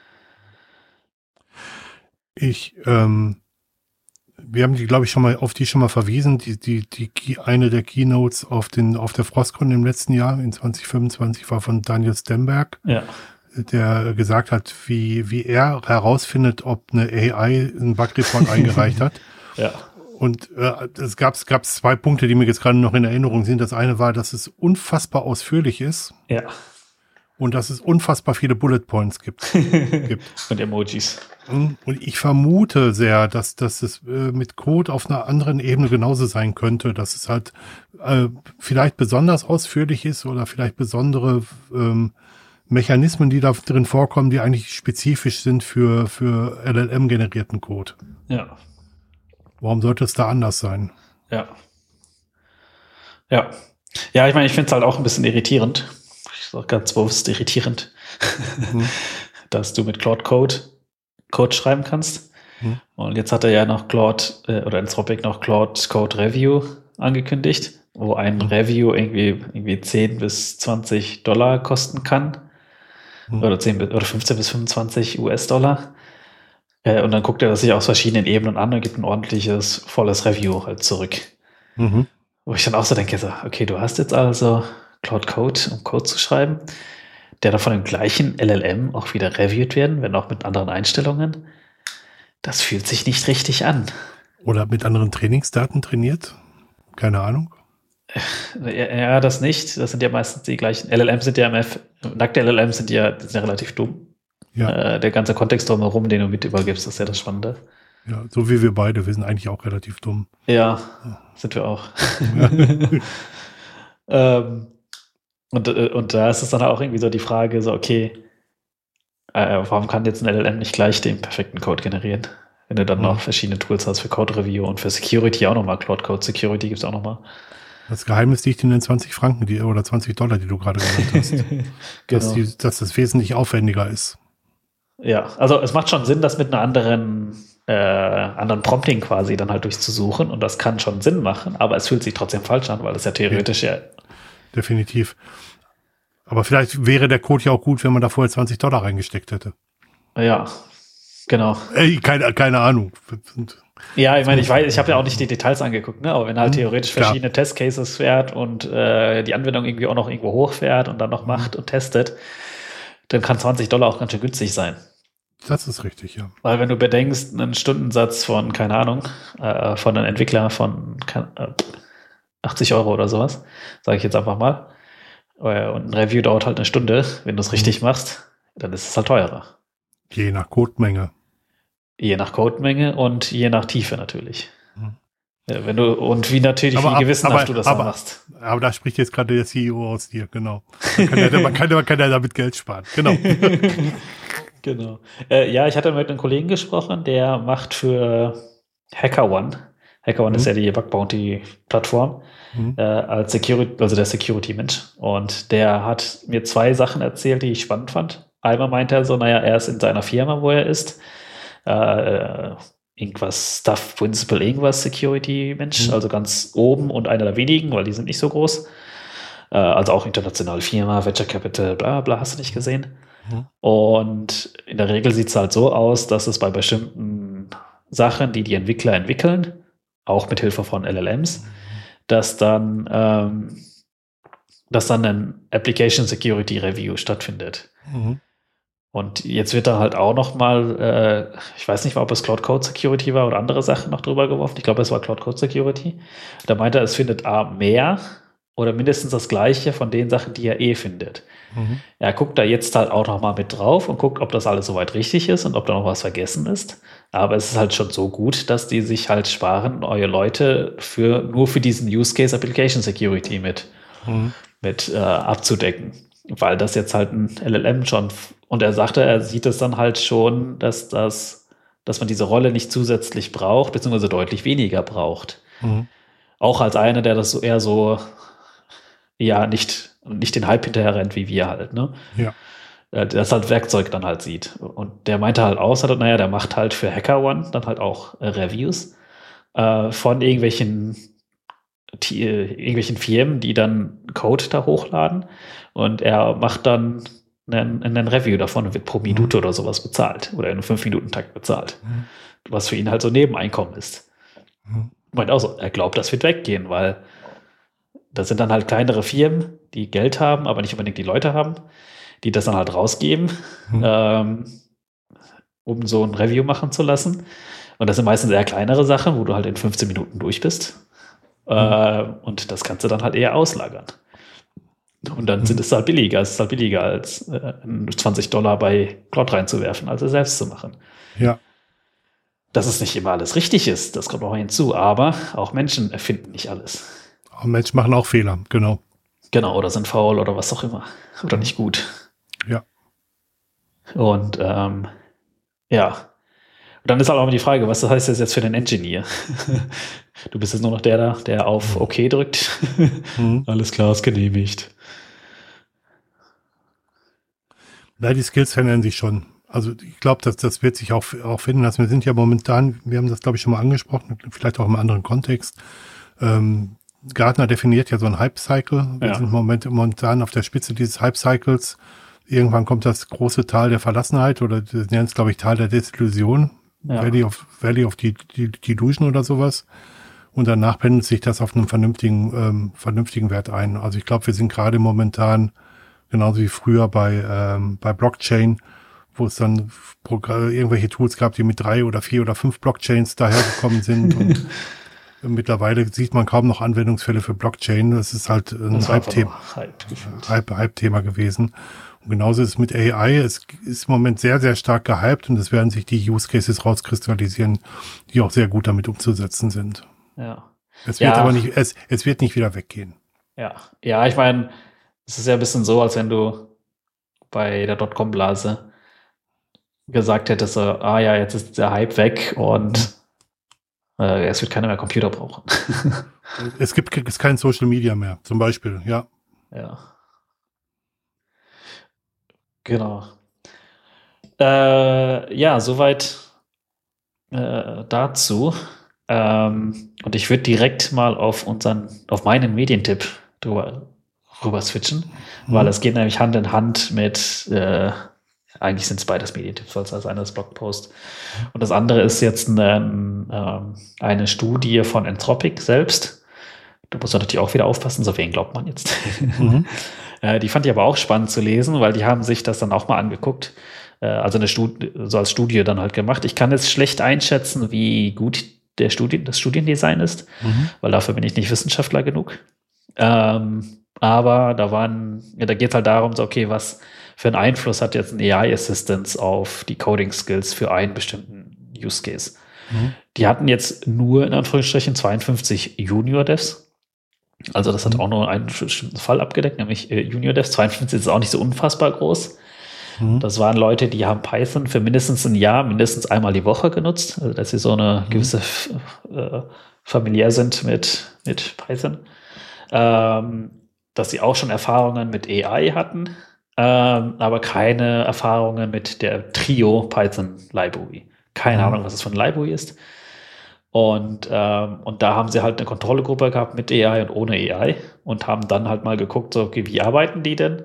Ich, ähm, wir haben die, glaube ich, schon mal auf die schon mal verwiesen, die, die, die, eine der Keynotes auf den, auf der Frostcon im letzten Jahr, in zwanzig fünfundzwanzig, war von Daniel Stemberg, ja. der gesagt hat, wie, wie er herausfindet, ob eine A I einen Bug-Report eingereicht hat. Ja. Und äh, es gab es gab zwei Punkte, die mir jetzt gerade noch in Erinnerung sind. Das eine war, dass es unfassbar ausführlich ist. Ja. und dass es unfassbar viele Bullet Points gibt. gibt. Und Emojis. Und ich vermute sehr, dass, dass es äh, mit Code auf einer anderen Ebene genauso sein könnte, dass es halt äh, vielleicht besonders ausführlich ist oder vielleicht besondere ähm, Mechanismen, die da drin vorkommen, die eigentlich spezifisch sind für, für L L M-generierten Code. Ja. Warum sollte es da anders sein? Ja. Ja. Ja, ich meine, ich finde es halt auch ein bisschen irritierend. Ich sage ganz bewusst irritierend, mhm. dass du mit Claude Code Code schreiben kannst. Mhm. Und jetzt hat er ja noch Claude äh, oder Anthropic noch Claude Code Review angekündigt, wo ein mhm. Review irgendwie, irgendwie zehn bis zwanzig Dollar kosten kann. Mhm. Oder zehn oder fünfzehn bis fünfundzwanzig US-Dollar. Äh, und dann guckt er das sich aus verschiedenen Ebenen an und gibt ein ordentliches, volles Review halt zurück. Mhm. Wo ich dann auch so denke, so, okay, du hast jetzt also Claude Code, um Code zu schreiben, der dann von dem gleichen L L M auch wieder reviewed werden, wenn auch mit anderen Einstellungen. Das fühlt sich nicht richtig an. Oder mit anderen Trainingsdaten trainiert? Keine Ahnung. Ja, das nicht. Das sind ja meistens die gleichen. L L Ms sind ja, im F, nackte L L Ms sind ja, sind ja relativ dumm. Ja. Äh, der ganze Kontext drumherum, den du mit übergibst, ist ja das Spannende. Ja, so wie wir beide. Wir sind eigentlich auch relativ dumm. Ja, ja. Sind wir auch. Ja. ähm, und, und da ist es dann auch irgendwie so die Frage, so okay, äh, warum kann jetzt ein L L M nicht gleich den perfekten Code generieren? Wenn du dann mhm. noch verschiedene Tools hast für Code Review und für Security auch nochmal, Cloud Code Security gibt es auch nochmal. Das Geheimnis liegt in den zwanzig Franken die, oder zwanzig Dollar, die du gerade genannt hast. Genau. dass, die, dass das wesentlich aufwendiger ist. Ja, also es macht schon Sinn, das mit einer anderen, äh, anderen Prompting quasi dann halt durchzusuchen und das kann schon Sinn machen, aber es fühlt sich trotzdem falsch an, weil es ja theoretisch ja, ja definitiv. Aber vielleicht wäre der Code ja auch gut, wenn man da vorher zwanzig Dollar reingesteckt hätte. Ja, genau. Ey, keine, keine Ahnung. Ja, ich meine, ich weiß, ich habe ja auch nicht die Details angeguckt, ne? Aber wenn halt theoretisch Klar. verschiedene Testcases fährt und äh, die Anwendung irgendwie auch noch irgendwo hochfährt und dann noch macht und testet, dann kann zwanzig Dollar auch ganz schön günstig sein. Das ist richtig, ja. Weil wenn du bedenkst, einen Stundensatz von, keine Ahnung, äh, von einem Entwickler von äh, achtzig Euro oder sowas, sage ich jetzt einfach mal, äh, und ein Review dauert halt eine Stunde, wenn du es richtig machst, dann ist es halt teurer. Je nach Codemenge. Je nach Codemenge und je nach Tiefe natürlich. Mhm. Ja, wenn du, und wie natürlich, aber, wie gewissenhaft aber, du das aber, dann machst. Aber da spricht jetzt gerade der C E O aus dir, genau. Man kann, ja, man kann, man kann ja damit Geld sparen, genau. Genau. Äh, ja, ich hatte mit einem Kollegen gesprochen, der macht für HackerOne. HackerOne mhm. ist ja die Bug Bounty Plattform, mhm. äh, als Security, also der Security-Mensch. Und der hat mir zwei Sachen erzählt, die ich spannend fand. Einmal meinte er so, naja, er ist in seiner Firma, wo er ist, äh, irgendwas Stuff Principal, irgendwas Security-Mensch, mhm. also ganz oben und einer der wenigen, weil die sind nicht so groß. Äh, also auch internationale Firma, Venture Capital, bla bla, hast du nicht gesehen. Mhm. Und in der Regel sieht es halt so aus, dass es bei bestimmten Sachen, die die Entwickler entwickeln, auch mit Hilfe von L L Ms, mhm. dass dann ähm, dass dann ein Application Security Review stattfindet. Mhm. Und jetzt wird da halt auch noch mal, äh, ich weiß nicht, ob es Cloud Code Security war oder andere Sachen noch drüber geworfen. Ich glaube, es war Cloud Code Security. Da meinte er, es findet A mehr oder mindestens das Gleiche von den Sachen, die er eh findet. Mhm. Er guckt da jetzt halt auch noch mal mit drauf und guckt, ob das alles soweit richtig ist und ob da noch was vergessen ist. Aber es ist halt schon so gut, dass die sich halt sparen, eure Leute für nur für diesen Use Case Application Security mit, mhm. mit äh, abzudecken. Weil das jetzt halt ein L L M schon, und er sagte, er sieht es dann halt schon, dass das, dass man diese Rolle nicht zusätzlich braucht, beziehungsweise deutlich weniger braucht. Mhm. Auch als einer, der das so eher so, ja, nicht, nicht den Hype hinterher rennt, wie wir halt, ne? Ja. Das halt Werkzeug dann halt sieht. Und der meinte halt aus, naja, der macht halt für HackerOne dann halt auch äh, Reviews äh, von irgendwelchen Die, irgendwelchen Firmen, die dann Code da hochladen und er macht dann einen, einen Review davon und wird pro Minute mhm. oder sowas bezahlt oder in einem fünf Minuten Takt bezahlt, mhm. was für ihn halt so Nebeneinkommen ist. Mhm. Meint auch so, er glaubt, das wird weggehen, weil das sind dann halt kleinere Firmen, die Geld haben, aber nicht unbedingt die Leute haben, die das dann halt rausgeben, mhm. ähm, um so ein Review machen zu lassen. Und das sind meistens eher kleinere Sachen, wo du halt in fünfzehn Minuten durch bist. Mhm. Und das kannst du dann halt eher auslagern. Und dann mhm. sind es halt billiger. Es ist halt billiger, als äh, zwanzig Dollar bei Cloud reinzuwerfen, als es selbst zu machen. Ja. Dass es nicht immer alles richtig ist, das kommt auch hinzu. Aber auch Menschen erfinden nicht alles. Auch Menschen machen auch Fehler, genau. Genau, oder sind faul oder was auch immer. Oder nicht gut. Ja. Und ähm, ja. Und dann ist halt auch immer die Frage, was heißt das jetzt für den Engineer? Du bist jetzt nur noch der da, der auf OK drückt. Mhm. Alles klar, ist genehmigt. Ja, die Skills verändern sich schon. Also ich glaube, dass das wird sich auch, auch finden lassen. Wir sind ja momentan, wir haben das glaube ich schon mal angesprochen, vielleicht auch im anderen Kontext. Ähm, Gartner definiert ja so einen Hype-Cycle. Wir ja. sind moment, momentan auf der Spitze dieses Hype-Cycles. Irgendwann kommt das große Tal der Verlassenheit oder das nennen es glaube ich Tal der Desillusion. Ja. Valley of, Valley of die, die, die Delusion oder sowas. Und danach pendelt sich das auf einen vernünftigen, ähm, vernünftigen Wert ein. Also ich glaube, wir sind gerade momentan genauso wie früher bei, ähm, bei Blockchain, wo es dann irgendwelche Tools gab, die mit drei oder vier oder fünf Blockchains dahergekommen sind. Und mittlerweile sieht man kaum noch Anwendungsfälle für Blockchain. Das ist halt ein Hype-Thema Hype, Hype-Thema gewesen. Und genauso ist es mit A I. Es ist im Moment sehr, sehr stark gehypt und es werden sich die Use Cases rauskristallisieren, die auch sehr gut damit umzusetzen sind. Ja. Es wird ja. aber nicht, es, es wird nicht wieder weggehen. Ja, ja, ich meine, es ist ja ein bisschen so, als wenn du bei der Dotcom-Blase gesagt hättest, so, ah ja, jetzt ist der Hype weg und äh, es wird keiner mehr Computer brauchen. Es gibt es kein Social Media mehr, zum Beispiel, ja. Ja. Genau. Äh, ja, soweit äh, dazu. Ähm, und ich würde direkt mal auf unseren, auf meinen Medientipp drüber, rüber switchen, mhm. weil es geht nämlich Hand in Hand mit, äh, eigentlich sind es beides Medientipps, weil es als eines Blogpost. Und das andere ist jetzt eine, ähm, eine Studie von Anthropic selbst. Da muss man natürlich auch wieder aufpassen, so wen glaubt man jetzt. Mhm. äh, die fand ich aber auch spannend zu lesen, weil die haben sich das dann auch mal angeguckt. Äh, also eine Studie, so als Studie dann halt gemacht. Ich kann jetzt schlecht einschätzen, wie gut der Studien, das Studiendesign ist, mhm. weil dafür bin ich nicht Wissenschaftler genug. Ähm, aber da waren, ja, da geht es halt darum, so, okay, was für einen Einfluss hat jetzt ein A I-Assistance auf die Coding-Skills für einen bestimmten Use Case. Mhm. Die hatten jetzt nur in Anführungsstrichen zweiundfünfzig Junior-Devs. Also das hat mhm. auch nur einen bestimmten Fall abgedeckt, nämlich äh, Junior-Devs. zweiundfünfzig ist auch nicht so unfassbar groß. Mhm. Das waren Leute, die haben Python für mindestens ein Jahr, mindestens einmal die Woche genutzt, also dass sie so eine mhm. gewisse äh, familiär sind mit, mit Python. Ähm, dass sie auch schon Erfahrungen mit A I hatten, ähm, aber keine Erfahrungen mit der Trio Python Library. Keine mhm. Ahnung, was es für eine Library ist. Und, ähm, und da haben sie halt eine Kontrollgruppe gehabt mit A I und ohne A I und haben dann halt mal geguckt, so, okay, wie arbeiten die denn?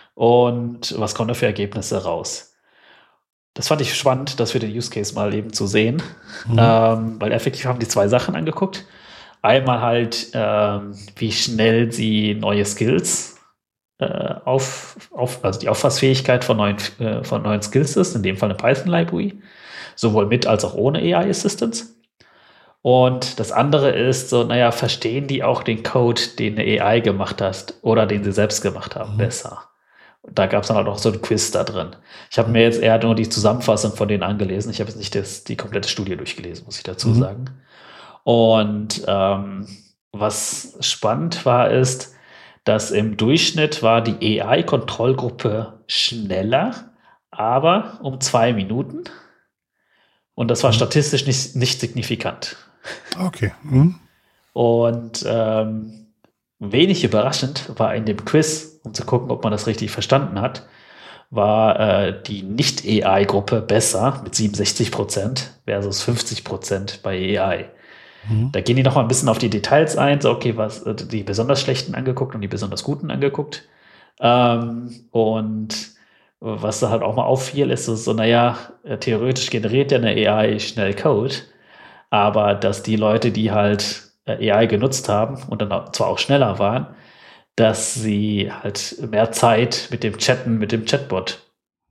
Und was kommen da für Ergebnisse raus? Das fand ich spannend, das für den Use Case mal eben zu sehen, mhm. ähm, weil effektiv haben die zwei Sachen angeguckt. Einmal halt, ähm, wie schnell sie neue Skills äh, auf, auf, also die Auffassfähigkeit von neuen, äh, von neuen Skills ist, in dem Fall eine Python-Library, sowohl mit als auch ohne A I-Assistance. Und das andere ist so, naja, verstehen die auch den Code, den eine A I gemacht hat oder den sie selbst gemacht haben, mhm. besser? Da gab es dann halt auch so ein Quiz da drin. Ich habe mir jetzt eher nur die Zusammenfassung von denen angelesen. Ich habe jetzt nicht das, die komplette Studie durchgelesen, muss ich dazu mhm. sagen. Und ähm, was spannend war, ist, dass im Durchschnitt war die A I-Kontrollgruppe schneller, aber um zwei Minuten. Und das war mhm. statistisch nicht, nicht signifikant. Okay. Mhm. Und ähm, wenig überraschend war in dem Quiz, um zu gucken, ob man das richtig verstanden hat, war äh, die Nicht-A I-Gruppe besser mit siebenundsechzig Prozent versus fünfzig Prozent bei A I. Mhm. Da gehen die noch mal ein bisschen auf die Details ein, so okay, was die besonders schlechten angeguckt und die besonders guten angeguckt. Ähm, und was da halt auch mal auffiel, ist so, so, naja, theoretisch generiert ja eine A I schnell Code, aber dass die Leute, die halt A I genutzt haben und dann auch, zwar auch schneller waren, dass sie halt mehr Zeit mit dem Chatten, mit dem Chatbot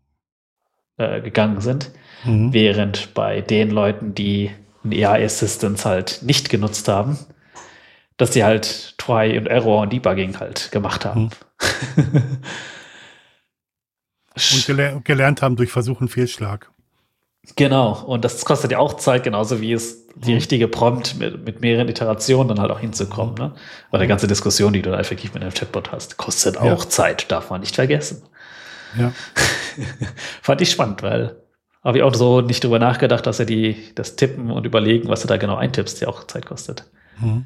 äh, gegangen sind, mhm. während bei den Leuten, die ein A I-Assistance halt nicht genutzt haben, dass sie halt Try und Error und Debugging halt gemacht haben. Und geler- gelernt haben durch Versuch und Fehlschlag. Genau, und das kostet ja auch Zeit, genauso wie es die richtige Prompt mit, mit mehreren Iterationen dann halt auch hinzukommen. Ne? Weil die ganze Diskussion, die du da effektiv mit einem Chatbot hast, kostet auch ja. Zeit, darf man nicht vergessen. Ja. Fand ich spannend, weil habe ich auch so nicht drüber nachgedacht, dass er die das Tippen und Überlegen, was du da genau eintippst, ja auch Zeit kostet. Mhm.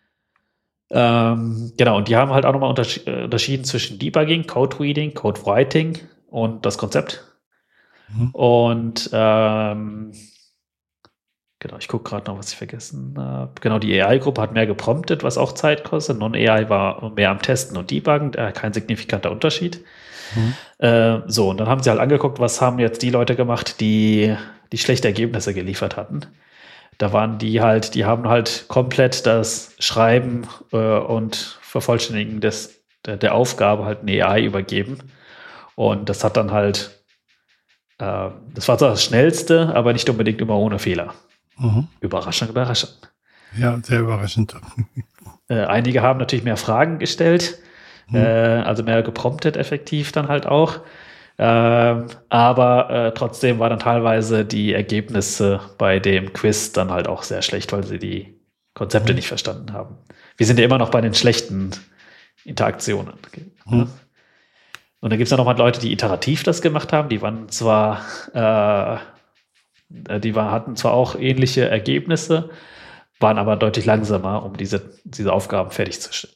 Ähm, genau, und die haben halt auch nochmal unterschied- unterschieden zwischen Debugging, Code Reading, Code Writing und das Konzept. Mhm. Und ähm, genau, ich gucke gerade noch, was ich vergessen habe. Genau, die A I-Gruppe hat mehr gepromptet, was auch Zeit kostet. Non-A I war mehr am Testen und Debuggen, äh, kein signifikanter Unterschied. Mhm. Äh, so, und dann haben sie halt angeguckt, was haben jetzt die Leute gemacht, die, die schlechte Ergebnisse geliefert hatten. Da waren die halt, die haben halt komplett das Schreiben äh, und Vervollständigen des, der, der Aufgabe halt eine A I übergeben. Und das hat dann halt, äh, das war das Schnellste, aber nicht unbedingt immer ohne Fehler. Mhm. Überraschend, überraschend. Ja, sehr überraschend. Äh, einige haben natürlich mehr Fragen gestellt, mhm. äh, also mehr gepromptet effektiv dann halt auch. Ähm, aber äh, trotzdem waren dann teilweise die Ergebnisse bei dem Quiz dann halt auch sehr schlecht, weil sie die Konzepte mhm. nicht verstanden haben. Wir sind ja immer noch bei den schlechten Interaktionen. Mhm. Und dann gibt es ja nochmal Leute, die iterativ das gemacht haben. Die waren zwar, äh, die war, hatten zwar auch ähnliche Ergebnisse, waren aber deutlich langsamer, um diese, diese Aufgaben fertigzustellen.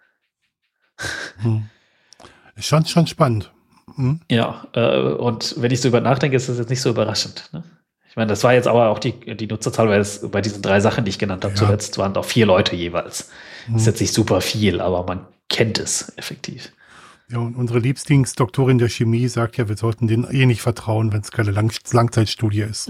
Mhm. Ist schon, schon spannend. Mhm. Ja, äh, und wenn ich so über nachdenke, ist das jetzt nicht so überraschend. Ne? Ich meine, das war jetzt aber auch die, die Nutzerzahl, weil es bei diesen drei Sachen, die ich genannt habe, ja. zuletzt waren doch vier Leute jeweils. Mhm. Ist jetzt nicht super viel, aber man kennt es effektiv. Ja, und unsere Lieblingsdoktorin der Chemie sagt ja, wir sollten denen eh nicht vertrauen, wenn es keine Lang- Langzeitstudie ist.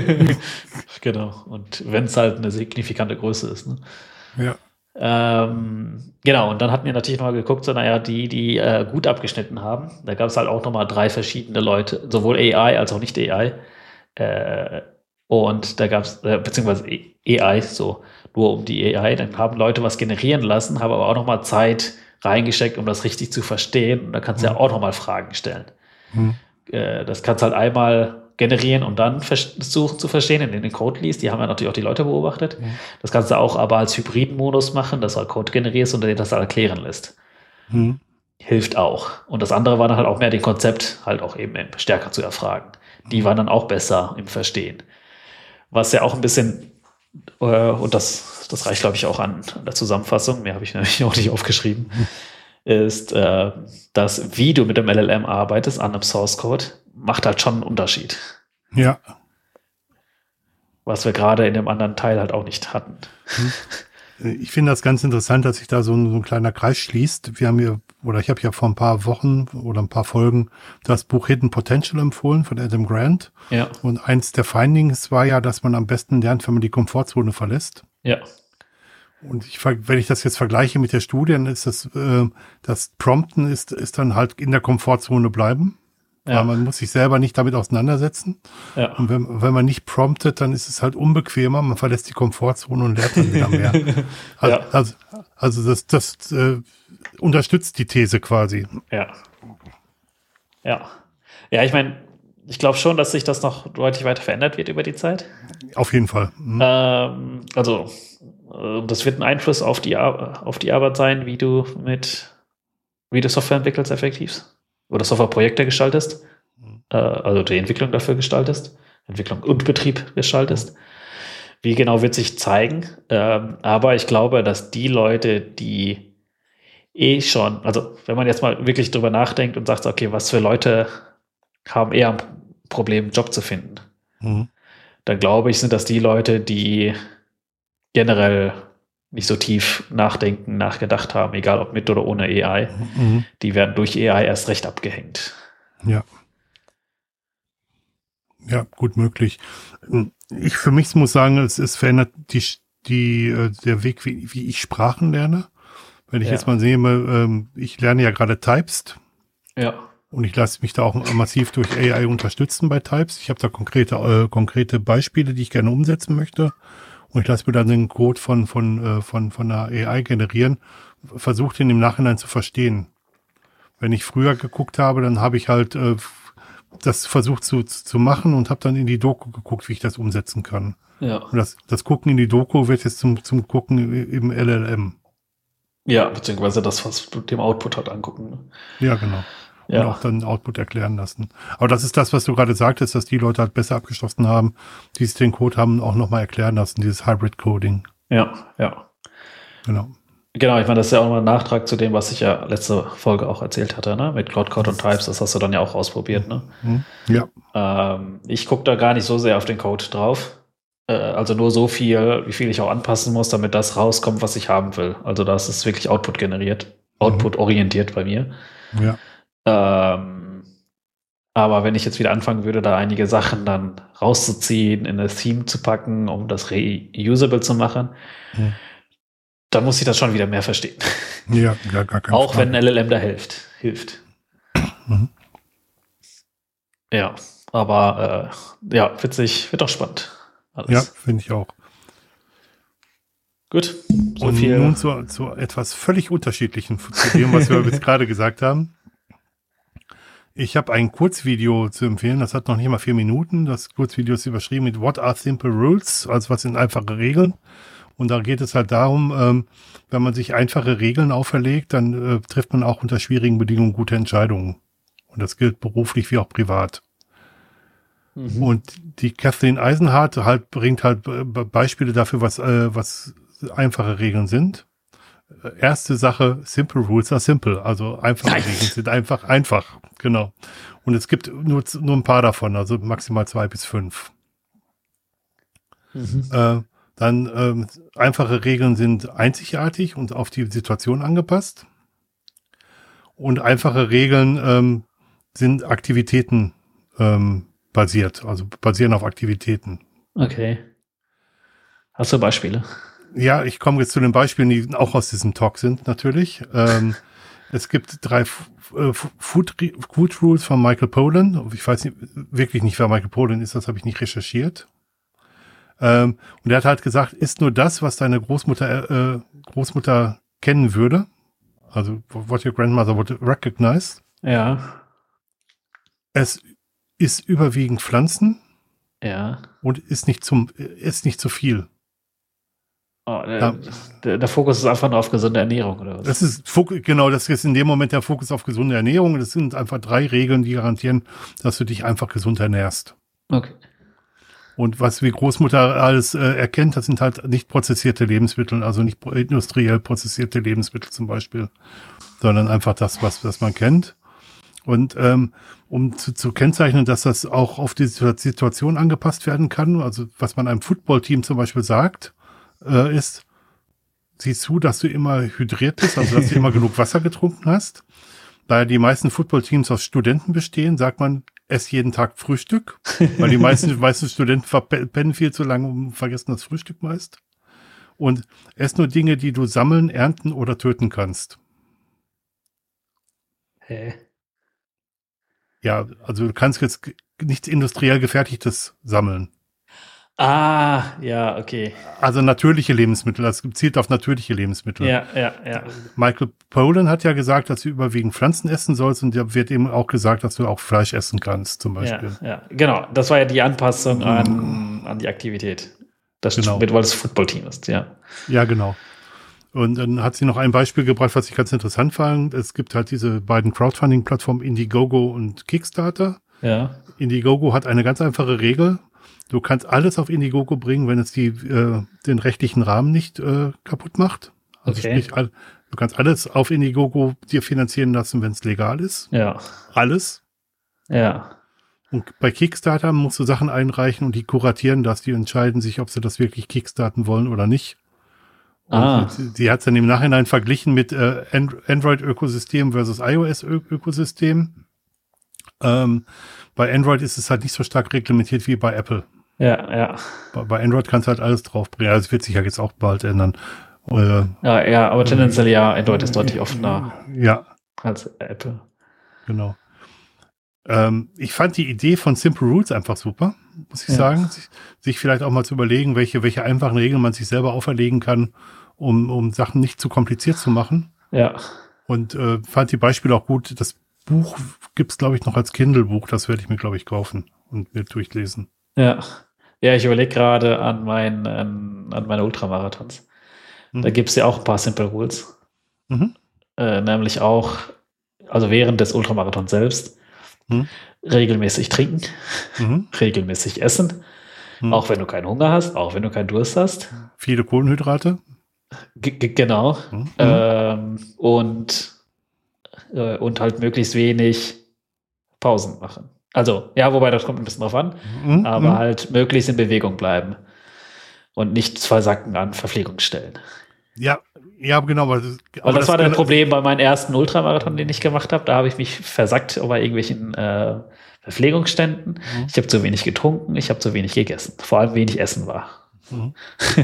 Genau, und wenn es halt eine signifikante Größe ist. Ne? Ja. Ähm, genau, und dann hatten wir natürlich nochmal geguckt, so naja, die, die äh, gut abgeschnitten haben. Da gab es halt auch nochmal drei verschiedene Leute, sowohl A I als auch nicht A I. Äh, und da gab es, äh, beziehungsweise A I, so nur um die A I, dann haben Leute was generieren lassen, haben aber auch nochmal Zeit reingesteckt, um das richtig zu verstehen. Und da kannst du mhm. ja auch nochmal Fragen stellen. Mhm. Äh, das kannst du halt einmal generieren und dann versuchen zu verstehen, indem du den Code liest. Die haben ja natürlich auch die Leute beobachtet. Mhm. Das kannst du auch aber als Hybriden-Modus machen, dass du halt Code generierst und dir das dann erklären lässt. Mhm. Hilft auch. Und das andere war dann halt auch mehr den Konzept halt auch eben stärker zu erfragen. Die waren dann auch besser im Verstehen. Was ja auch ein bisschen, äh, und das, das reicht, glaube ich, auch an, an der Zusammenfassung, mehr habe ich nämlich auch nicht aufgeschrieben, mhm. ist, äh, dass wie du mit dem L L M arbeitest an einem Source Code, macht halt schon einen Unterschied. Ja. Was wir gerade in dem anderen Teil halt auch nicht hatten. Ich finde das ganz interessant, dass sich da so ein, so ein kleiner Kreis schließt. Wir haben hier, oder ich habe ja vor ein paar Wochen oder ein paar Folgen das Buch Hidden Potential empfohlen von Adam Grant. Ja. Und eins der Findings war ja, dass man am besten lernt, wenn man die Komfortzone verlässt. Ja. Und ich, wenn ich das jetzt vergleiche mit der Studie, dann ist das, äh, das Prompten ist, ist dann halt in der Komfortzone bleiben. Ja. Weil man muss sich selber nicht damit auseinandersetzen. Ja. Und wenn, wenn man nicht promptet, dann ist es halt unbequemer. Man verlässt die Komfortzone und lernt dann wieder mehr. Also, ja. also, also das, das äh, unterstützt die These quasi. Ja. Ja. Ja, ich meine, ich glaube schon, dass sich das noch deutlich weiter verändert wird über die Zeit. Auf jeden Fall. Mhm. Ähm, also, äh, das wird ein Einfluss auf die, Ar- auf die Arbeit sein, wie du mit, wie du Software entwickelst, effektiv. Oder Softwareprojekte gestaltest, mhm. äh, also die Entwicklung dafür gestaltest, Entwicklung und Betrieb gestaltest. Wie genau wird sich zeigen, ähm, aber ich glaube, dass die Leute, die eh schon, also wenn man jetzt mal wirklich drüber nachdenkt und sagt, okay, was für Leute haben eher ein Problem, einen Job zu finden, mhm. dann glaube ich, sind das die Leute, die generell nicht so tief nachdenken, nachgedacht haben, egal ob mit oder ohne A I, mhm. die werden durch A I erst recht abgehängt. Ja. Ja, gut möglich. Ich für mich muss sagen, es, es verändert die, die, der Weg, wie, wie ich Sprachen lerne. Wenn ich ja. jetzt mal sehe, ich lerne ja gerade Typest. Ja. Und ich lasse mich da auch massiv durch A I unterstützen bei Typest. Ich habe da konkrete, äh, konkrete Beispiele, die ich gerne umsetzen möchte. Und ich lasse mir dann den Code von, von, von, von einer A I generieren, versuche den im Nachhinein zu verstehen. wenn ich früher geguckt habe, dann habe ich halt äh, das versucht zu, zu machen und habe dann in die Doku geguckt, wie ich das umsetzen kann. Ja. Und das, das Gucken in die Doku wird jetzt zum, zum Gucken im L L M. Ja, beziehungsweise das, was du dem Output halt angucken. Ne? Ja, genau. Ja. Und auch dann Output erklären lassen. Aber das ist das, was du gerade sagtest, dass die Leute halt besser abgeschlossen haben, die es den Code haben, auch nochmal erklären lassen, dieses Hybrid-Coding. Ja, ja. Genau. Genau, ich meine, das ist ja auch nochmal ein Nachtrag zu dem, was ich ja letzte Folge auch erzählt hatte, ne? Mit Cloud Code und Types, das hast du dann ja auch ausprobiert, ne? Ja. Ähm, ich gucke da gar nicht so sehr auf den Code drauf. Äh, also nur so viel, wie viel ich auch anpassen muss, damit das rauskommt, was ich haben will. Also das ist wirklich Output generiert, Output orientiert bei mir. Ja. Ähm, aber wenn ich jetzt wieder anfangen würde, da einige Sachen dann rauszuziehen, in das Theme zu packen, um das reusable zu machen, Mhm. dann muss ich das schon wieder mehr verstehen. Ja, gar, gar keine Auch Frage. wenn L L M da hilft. hilft. Mhm. Ja, aber äh, ja, witzig, wird doch spannend. Alles. Ja, finde ich auch. Gut, so Und viel. nun zu, zu etwas völlig Unterschiedlichem, zu dem, was wir jetzt gerade gesagt haben. Ich habe ein Kurzvideo zu empfehlen, das hat noch nicht mal vier Minuten. Das Kurzvideo ist überschrieben mit What are simple rules? Also was sind einfache Regeln? Und da geht es halt darum, ähm, wenn man sich einfache Regeln auferlegt, dann äh, trifft man auch unter schwierigen Bedingungen gute Entscheidungen. Und das gilt beruflich wie auch privat. Mhm. Und die Kathleen Eisenhardt halt bringt halt Be- Beispiele dafür, was, äh, was einfache Regeln sind. Erste Sache, simple rules are simple. Also einfache Nein. Regeln sind einfach einfach. Genau. Und es gibt nur, nur ein paar davon, also maximal zwei bis fünf. Mhm. Äh, dann ähm, einfache Regeln sind einzigartig und auf die Situation angepasst. Und einfache Regeln ähm, sind Aktivitäten ähm, basiert, also basieren auf Aktivitäten. Okay. Hast du Beispiele? Ja, ich komme jetzt zu den Beispielen, die auch aus diesem Talk sind, natürlich. Ähm, es gibt drei F äh, Food, Food Rules von Michael Pollan. Ich weiß nicht, wirklich nicht, wer Michael Pollan ist, das habe ich nicht recherchiert. Ähm, und er hat halt gesagt, ist nur das, was deine Großmutter, äh, Großmutter kennen würde. Also, what your grandmother would recognize. Ja. Es ist überwiegend Pflanzen Ja. und ist nicht zum, ist nicht zu viel. Oh, der, Ja. der, der Fokus ist einfach nur auf gesunde Ernährung, oder was? Das ist, Fok- genau, das ist in dem Moment der Fokus auf gesunde Ernährung. Das sind einfach drei Regeln, die garantieren, dass du dich einfach gesund ernährst. Okay. Und was wie Großmutter alles äh, erkennt, das sind halt nicht prozessierte Lebensmittel, also nicht pro- industriell prozessierte Lebensmittel zum Beispiel, sondern einfach das, was, was man kennt. Und ähm, um zu, zu kennzeichnen, dass das auch auf die Situation angepasst werden kann, also was man einem Footballteam zum Beispiel sagt, äh, ist, sieh zu, dass du immer hydriert bist, also dass du immer genug Wasser getrunken hast. Da ja die meisten Footballteams aus Studenten bestehen, sagt man, ess jeden Tag Frühstück, weil die meisten, meisten Studenten verpennen viel zu lange und vergessen das Frühstück meist. Und ess nur Dinge, die du sammeln, ernten oder töten kannst. Hä? Ja, also du kannst jetzt nichts industriell Gefertigtes sammeln. Ah, ja, okay. Also natürliche Lebensmittel, das zielt auf natürliche Lebensmittel. Ja, ja, ja. Michael Pollan hat ja gesagt, dass du überwiegend Pflanzen essen sollst und da wird eben auch gesagt, dass du auch Fleisch essen kannst, zum Beispiel. Ja, ja, genau. Das war ja die Anpassung an, an die Aktivität. Das Genau. mit, weil es Footballteam ist, ja. Ja, genau. Und dann hat sie noch ein Beispiel gebracht, was ich ganz interessant fand. Es gibt halt diese beiden Crowdfunding-Plattformen Indiegogo und Kickstarter. Ja. Indiegogo hat eine ganz einfache Regel. Du kannst alles auf Indiegogo bringen, wenn es die, äh, den rechtlichen Rahmen nicht äh, kaputt macht. Also Okay. sprich, all, du kannst alles auf Indiegogo dir finanzieren lassen, wenn es legal ist. Ja. Alles. Ja. Und bei Kickstarter musst du Sachen einreichen und die kuratieren das. Die entscheiden sich, ob sie das wirklich kickstarten wollen oder nicht. Und Ah. sie, sie hat es dann im Nachhinein verglichen mit äh, And- Android-Ökosystem versus iOS-Ökosystem. Ähm, bei Android ist es halt nicht so stark reglementiert wie bei Apple. Ja, ja. Bei, bei Android kannst du halt alles draufbringen. Also es wird sich ja jetzt auch bald ändern. Äh, Ja, ja, aber tendenziell ja, Android ist deutlich offener ja, als Apple. genau. Ähm, ich fand die Idee von Simple Rules einfach super, muss ich Ja. sagen. Sich, sich vielleicht auch mal zu überlegen, welche, welche einfachen Regeln man sich selber auferlegen kann, um, um Sachen nicht zu kompliziert zu machen. Ja. Und äh, fand die Beispiele auch gut. Das Buch gibt's, glaube ich, noch als Kindle-Buch. Das werde ich mir, glaube ich, kaufen und mir durchlesen. Ja. Ja, ich überlege gerade an, mein, an, an meine Ultramarathons. Mhm. Da gibt es ja auch ein paar Simple Rules. Mhm. Äh, nämlich auch, also während des Ultramarathons selbst, mhm. regelmäßig trinken, mhm. regelmäßig essen, mhm. auch wenn du keinen Hunger hast, auch wenn du keinen Durst hast. Viele Kohlenhydrate. G- g- genau. Mhm. Ähm, und, äh, und halt möglichst wenig Pausen machen. Also, ja, wobei das kommt ein bisschen drauf an, mhm. aber halt möglichst in Bewegung bleiben und nicht versacken an Verpflegungsstellen. Ja, ja, genau. Aber das, aber Weil das, das war das Problem bei meinem ersten Ultramarathon, den ich gemacht habe. Da habe ich mich versackt bei irgendwelchen äh, Verpflegungsständen. Mhm. Ich habe zu wenig getrunken, ich habe zu wenig gegessen. Vor allem wenig Essen war. Mhm.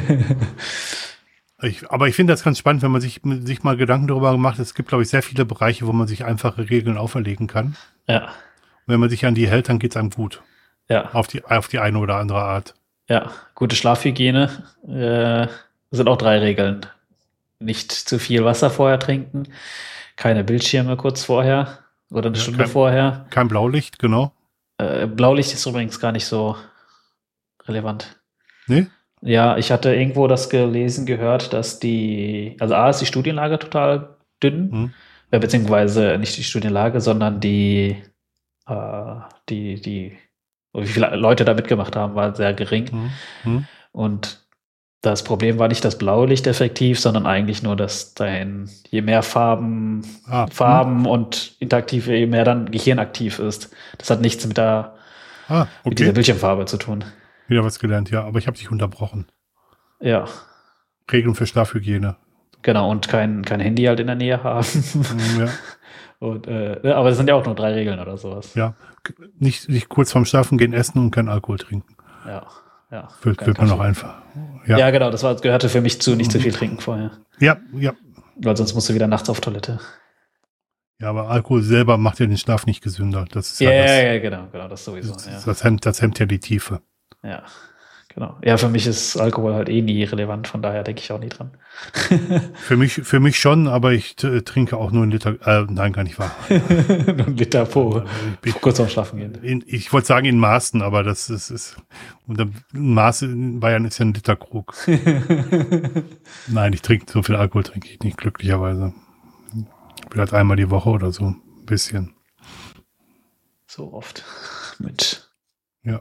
ich, aber ich finde das ganz spannend, wenn man sich, sich mal Gedanken darüber macht. Es gibt, glaube ich, sehr viele Bereiche, wo man sich einfache Regeln auferlegen kann. Ja. Wenn man sich an die hält, dann geht es einem gut. Ja. Auf die, auf die eine oder andere Art. Ja, gute Schlafhygiene. Äh, sind auch drei Regeln. Nicht zu viel Wasser vorher trinken, keine Bildschirme kurz vorher oder eine ja, Stunde kein, vorher. Kein Blaulicht, genau. Äh, Blaulicht ist übrigens gar nicht so relevant. Nee? Ja, ich hatte irgendwo das gelesen, gehört, dass die, also A ist die Studienlage total dünn, hm. äh, beziehungsweise nicht die Studienlage, sondern die die, die, wie viele Leute da mitgemacht haben, war sehr gering. Mhm. Mhm. Und das Problem war nicht das Blaulicht effektiv, sondern eigentlich nur, dass dein, je mehr Farben, ah, Farben mh. und interaktiv, je mehr dann Gehirn aktiv ist. Das hat nichts mit der, ah, okay. mit dieser Bildschirmfarbe zu tun. Wieder was gelernt, ja, aber ich habe dich unterbrochen. Ja. Regeln für Schlafhygiene. Genau, und kein, kein Handy halt in der Nähe haben. Ja. Und, äh, aber das sind ja auch nur drei Regeln oder sowas. Ja, nicht, nicht kurz vorm Schlafen gehen, essen und kein Alkohol trinken. Ja, ja. Wird, wird man noch einfach. Ja. ja, genau, das war, gehörte für mich zu, nicht zu viel trinken vorher. Ja, ja. Weil sonst musst du wieder nachts auf Toilette. Ja, aber Alkohol selber macht ja den Schlaf nicht gesünder. Das ist ja, ja, ja, das, ja, genau, genau, das sowieso. Das, ja. das, hemmt, das hemmt ja die Tiefe. Ja. Genau. Ja, für mich ist Alkohol halt eh nie relevant, von daher denke ich auch nie dran. für mich, für mich schon, aber ich t- trinke auch nur einen Liter, äh, nein, gar nicht wahr. Nur einen Liter pro, ich, kurz vorm Schlafen gehen. In, ich wollte sagen in Maßen, aber das ist, ist und ein Maß in Bayern ist ja ein Liter Krug. Nein, ich trinke, so viel Alkohol trinke ich nicht, glücklicherweise. Vielleicht einmal die Woche oder so, ein bisschen. So oft mit. Ja.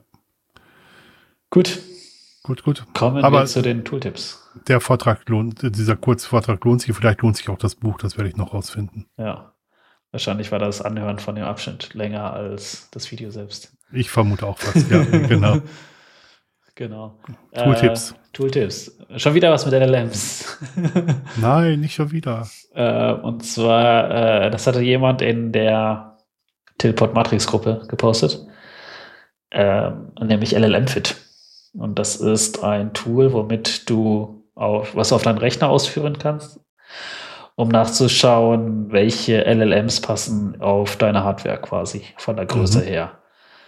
Gut. Gut, gut. Kommen Aber wir zu den Tooltips. Der Vortrag lohnt, dieser Kurzvortrag lohnt sich, vielleicht lohnt sich auch das Buch, das werde ich noch rausfinden. Ja, wahrscheinlich war das Anhören von dem Abschnitt länger als das Video selbst. Ich vermute auch was, ja, genau. Genau. Tooltips. Äh, Tooltips. Schon wieder was mit L L Ms. Nein, nicht schon wieder. Äh, und zwar, äh, das hatte jemand in der Tilport Matrix Gruppe gepostet, äh, nämlich L L M Fit. Und das ist ein Tool, womit du auf, was du auf deinem Rechner ausführen kannst, um nachzuschauen, welche L L Ms passen auf deine Hardware quasi, von der Größe mhm. her.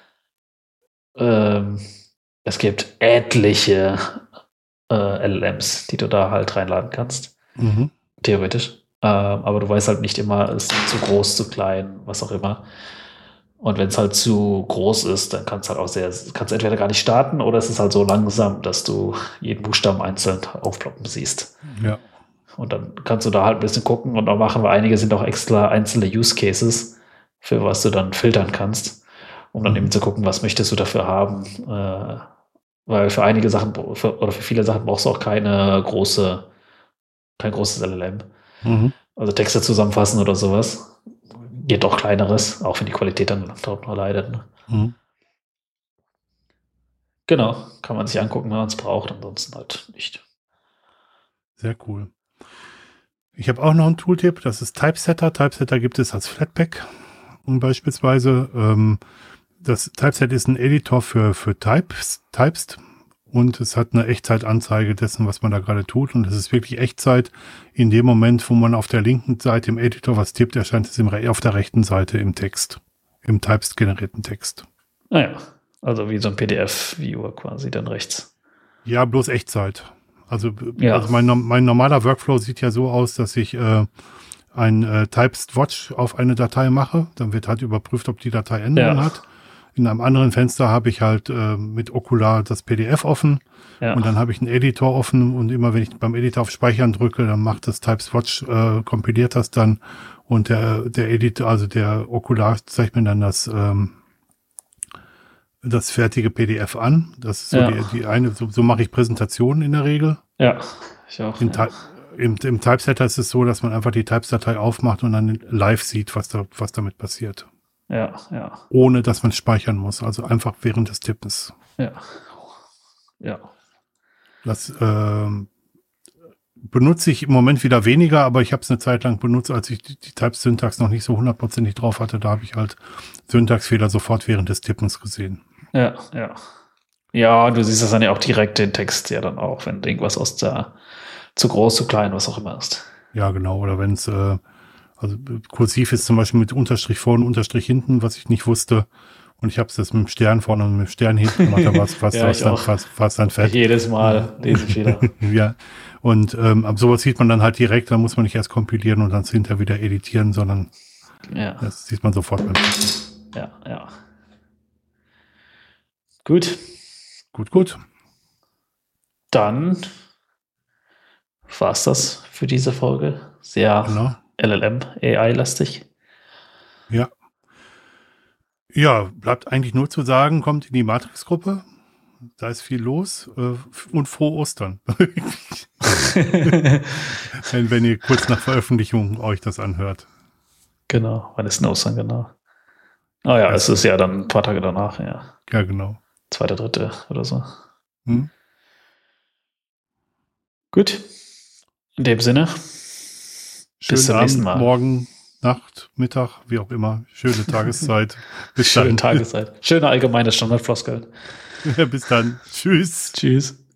Ähm, es gibt etliche äh, L L Ms, die du da halt reinladen kannst. Mhm. Theoretisch. Ähm, aber du weißt halt nicht immer, ist zu groß, zu klein, was auch immer. Und wenn es halt zu groß ist, dann kannst du halt auch sehr, kannst entweder gar nicht starten oder es ist halt so langsam, dass du jeden Buchstaben einzeln aufploppen siehst. Ja. Und dann kannst du da halt ein bisschen gucken und auch machen, weil einige sind auch extra einzelne Use Cases, für was du dann filtern kannst, um dann mhm. eben zu gucken, was möchtest du dafür haben. Äh, weil für einige Sachen für, oder für viele Sachen brauchst du auch keine große, kein großes L L M. Mhm. Also Texte zusammenfassen oder sowas. Geht auch kleineres, auch wenn die Qualität dann dort noch leidet. Ne? Mhm. Genau, kann man sich angucken, wenn man es braucht, ansonsten halt nicht. Sehr cool. Ich habe auch noch einen Tooltip, das ist Typesetter. Typesetter gibt es als Flatpak. Und beispielsweise, ähm, das Typeset ist ein Editor für, für Types, Typest. Und es hat eine Echtzeitanzeige dessen, was man da gerade tut. Und es ist wirklich Echtzeit. In dem Moment, wo man auf der linken Seite im Editor was tippt, erscheint es im, auf der rechten Seite im Text. Im Typest generierten Text. Naja, also wie so ein P D F-Viewer quasi dann rechts. Ja, bloß Echtzeit. Also, ja. also mein, mein normaler Workflow sieht ja so aus, dass ich äh, ein äh, Type-Swatch auf eine Datei mache. Dann wird halt überprüft, ob die Datei Änderungen Ja. hat. In einem anderen Fenster habe ich halt äh, mit Okular das P D F offen. Ja. Und dann habe ich einen Editor offen. Und immer wenn ich beim Editor auf Speichern drücke, dann macht das Type-Swatch, äh, kompiliert das dann. Und der, der Editor, also der Okular zeigt mir dann das, ähm, das fertige P D F an. Das ist so Ja. die, die eine, so, so mache ich Präsentationen in der Regel. Ja, ich auch. In Ja. Ty- Im, im Typesetter ist es so, dass man einfach die Types-Datei aufmacht und dann live sieht, was da, was damit passiert. ja, ja, Ohne, dass man speichern muss. Also einfach während des Tippens. ja. Ja. Das ähm, benutze ich im Moment wieder weniger, aber ich habe es eine Zeit lang benutzt, als ich die, die Types-Syntax noch nicht so hundertprozentig drauf hatte. Da habe ich halt Syntaxfehler sofort während des Tippens gesehen. Ja, ja. Ja, du siehst das dann ja auch direkt den Text ja dann auch, wenn irgendwas aus der zu groß, zu klein, was auch immer ist. Ja, genau. Oder wenn es, äh, also kursiv ist zum Beispiel mit Unterstrich vorne, Unterstrich hinten, was ich nicht wusste. Und ich habe es jetzt mit dem Stern vorne und mit dem Stern hinten gemacht, da war es fast, Ja, fast, ich dann, auch. fast, fast dann fett. Jedes Mal Lesefehler. Ja, und ähm, ab sowas sieht man dann halt direkt, da muss man nicht erst kompilieren und dann hinterher wieder editieren, sondern Ja, das sieht man sofort beim Tippen. ja, ja. Gut, Gut, gut. dann war's das für diese Folge. Sehr Genau. L L M, A I-lastig. Ja. Ja, bleibt eigentlich nur zu sagen, kommt in die Matrix-Gruppe. Da ist viel los. Äh, und frohe Ostern. wenn, wenn ihr kurz nach Veröffentlichung euch das anhört. Genau, wann ist denn Ostern genau? Ah ja, Ja. es ist ja dann ein paar Tage danach, ja. Ja, genau. Zweiter, dritte oder so. Hm? Gut. In dem Sinne. Schönen zum Abend, nächsten Mal. morgen, Nacht, Mittag, wie auch immer. Schöne Tageszeit. Bis Schöne dann. Tageszeit. Schöne allgemeine Standardfloskel. Bis dann. Tschüss. Tschüss.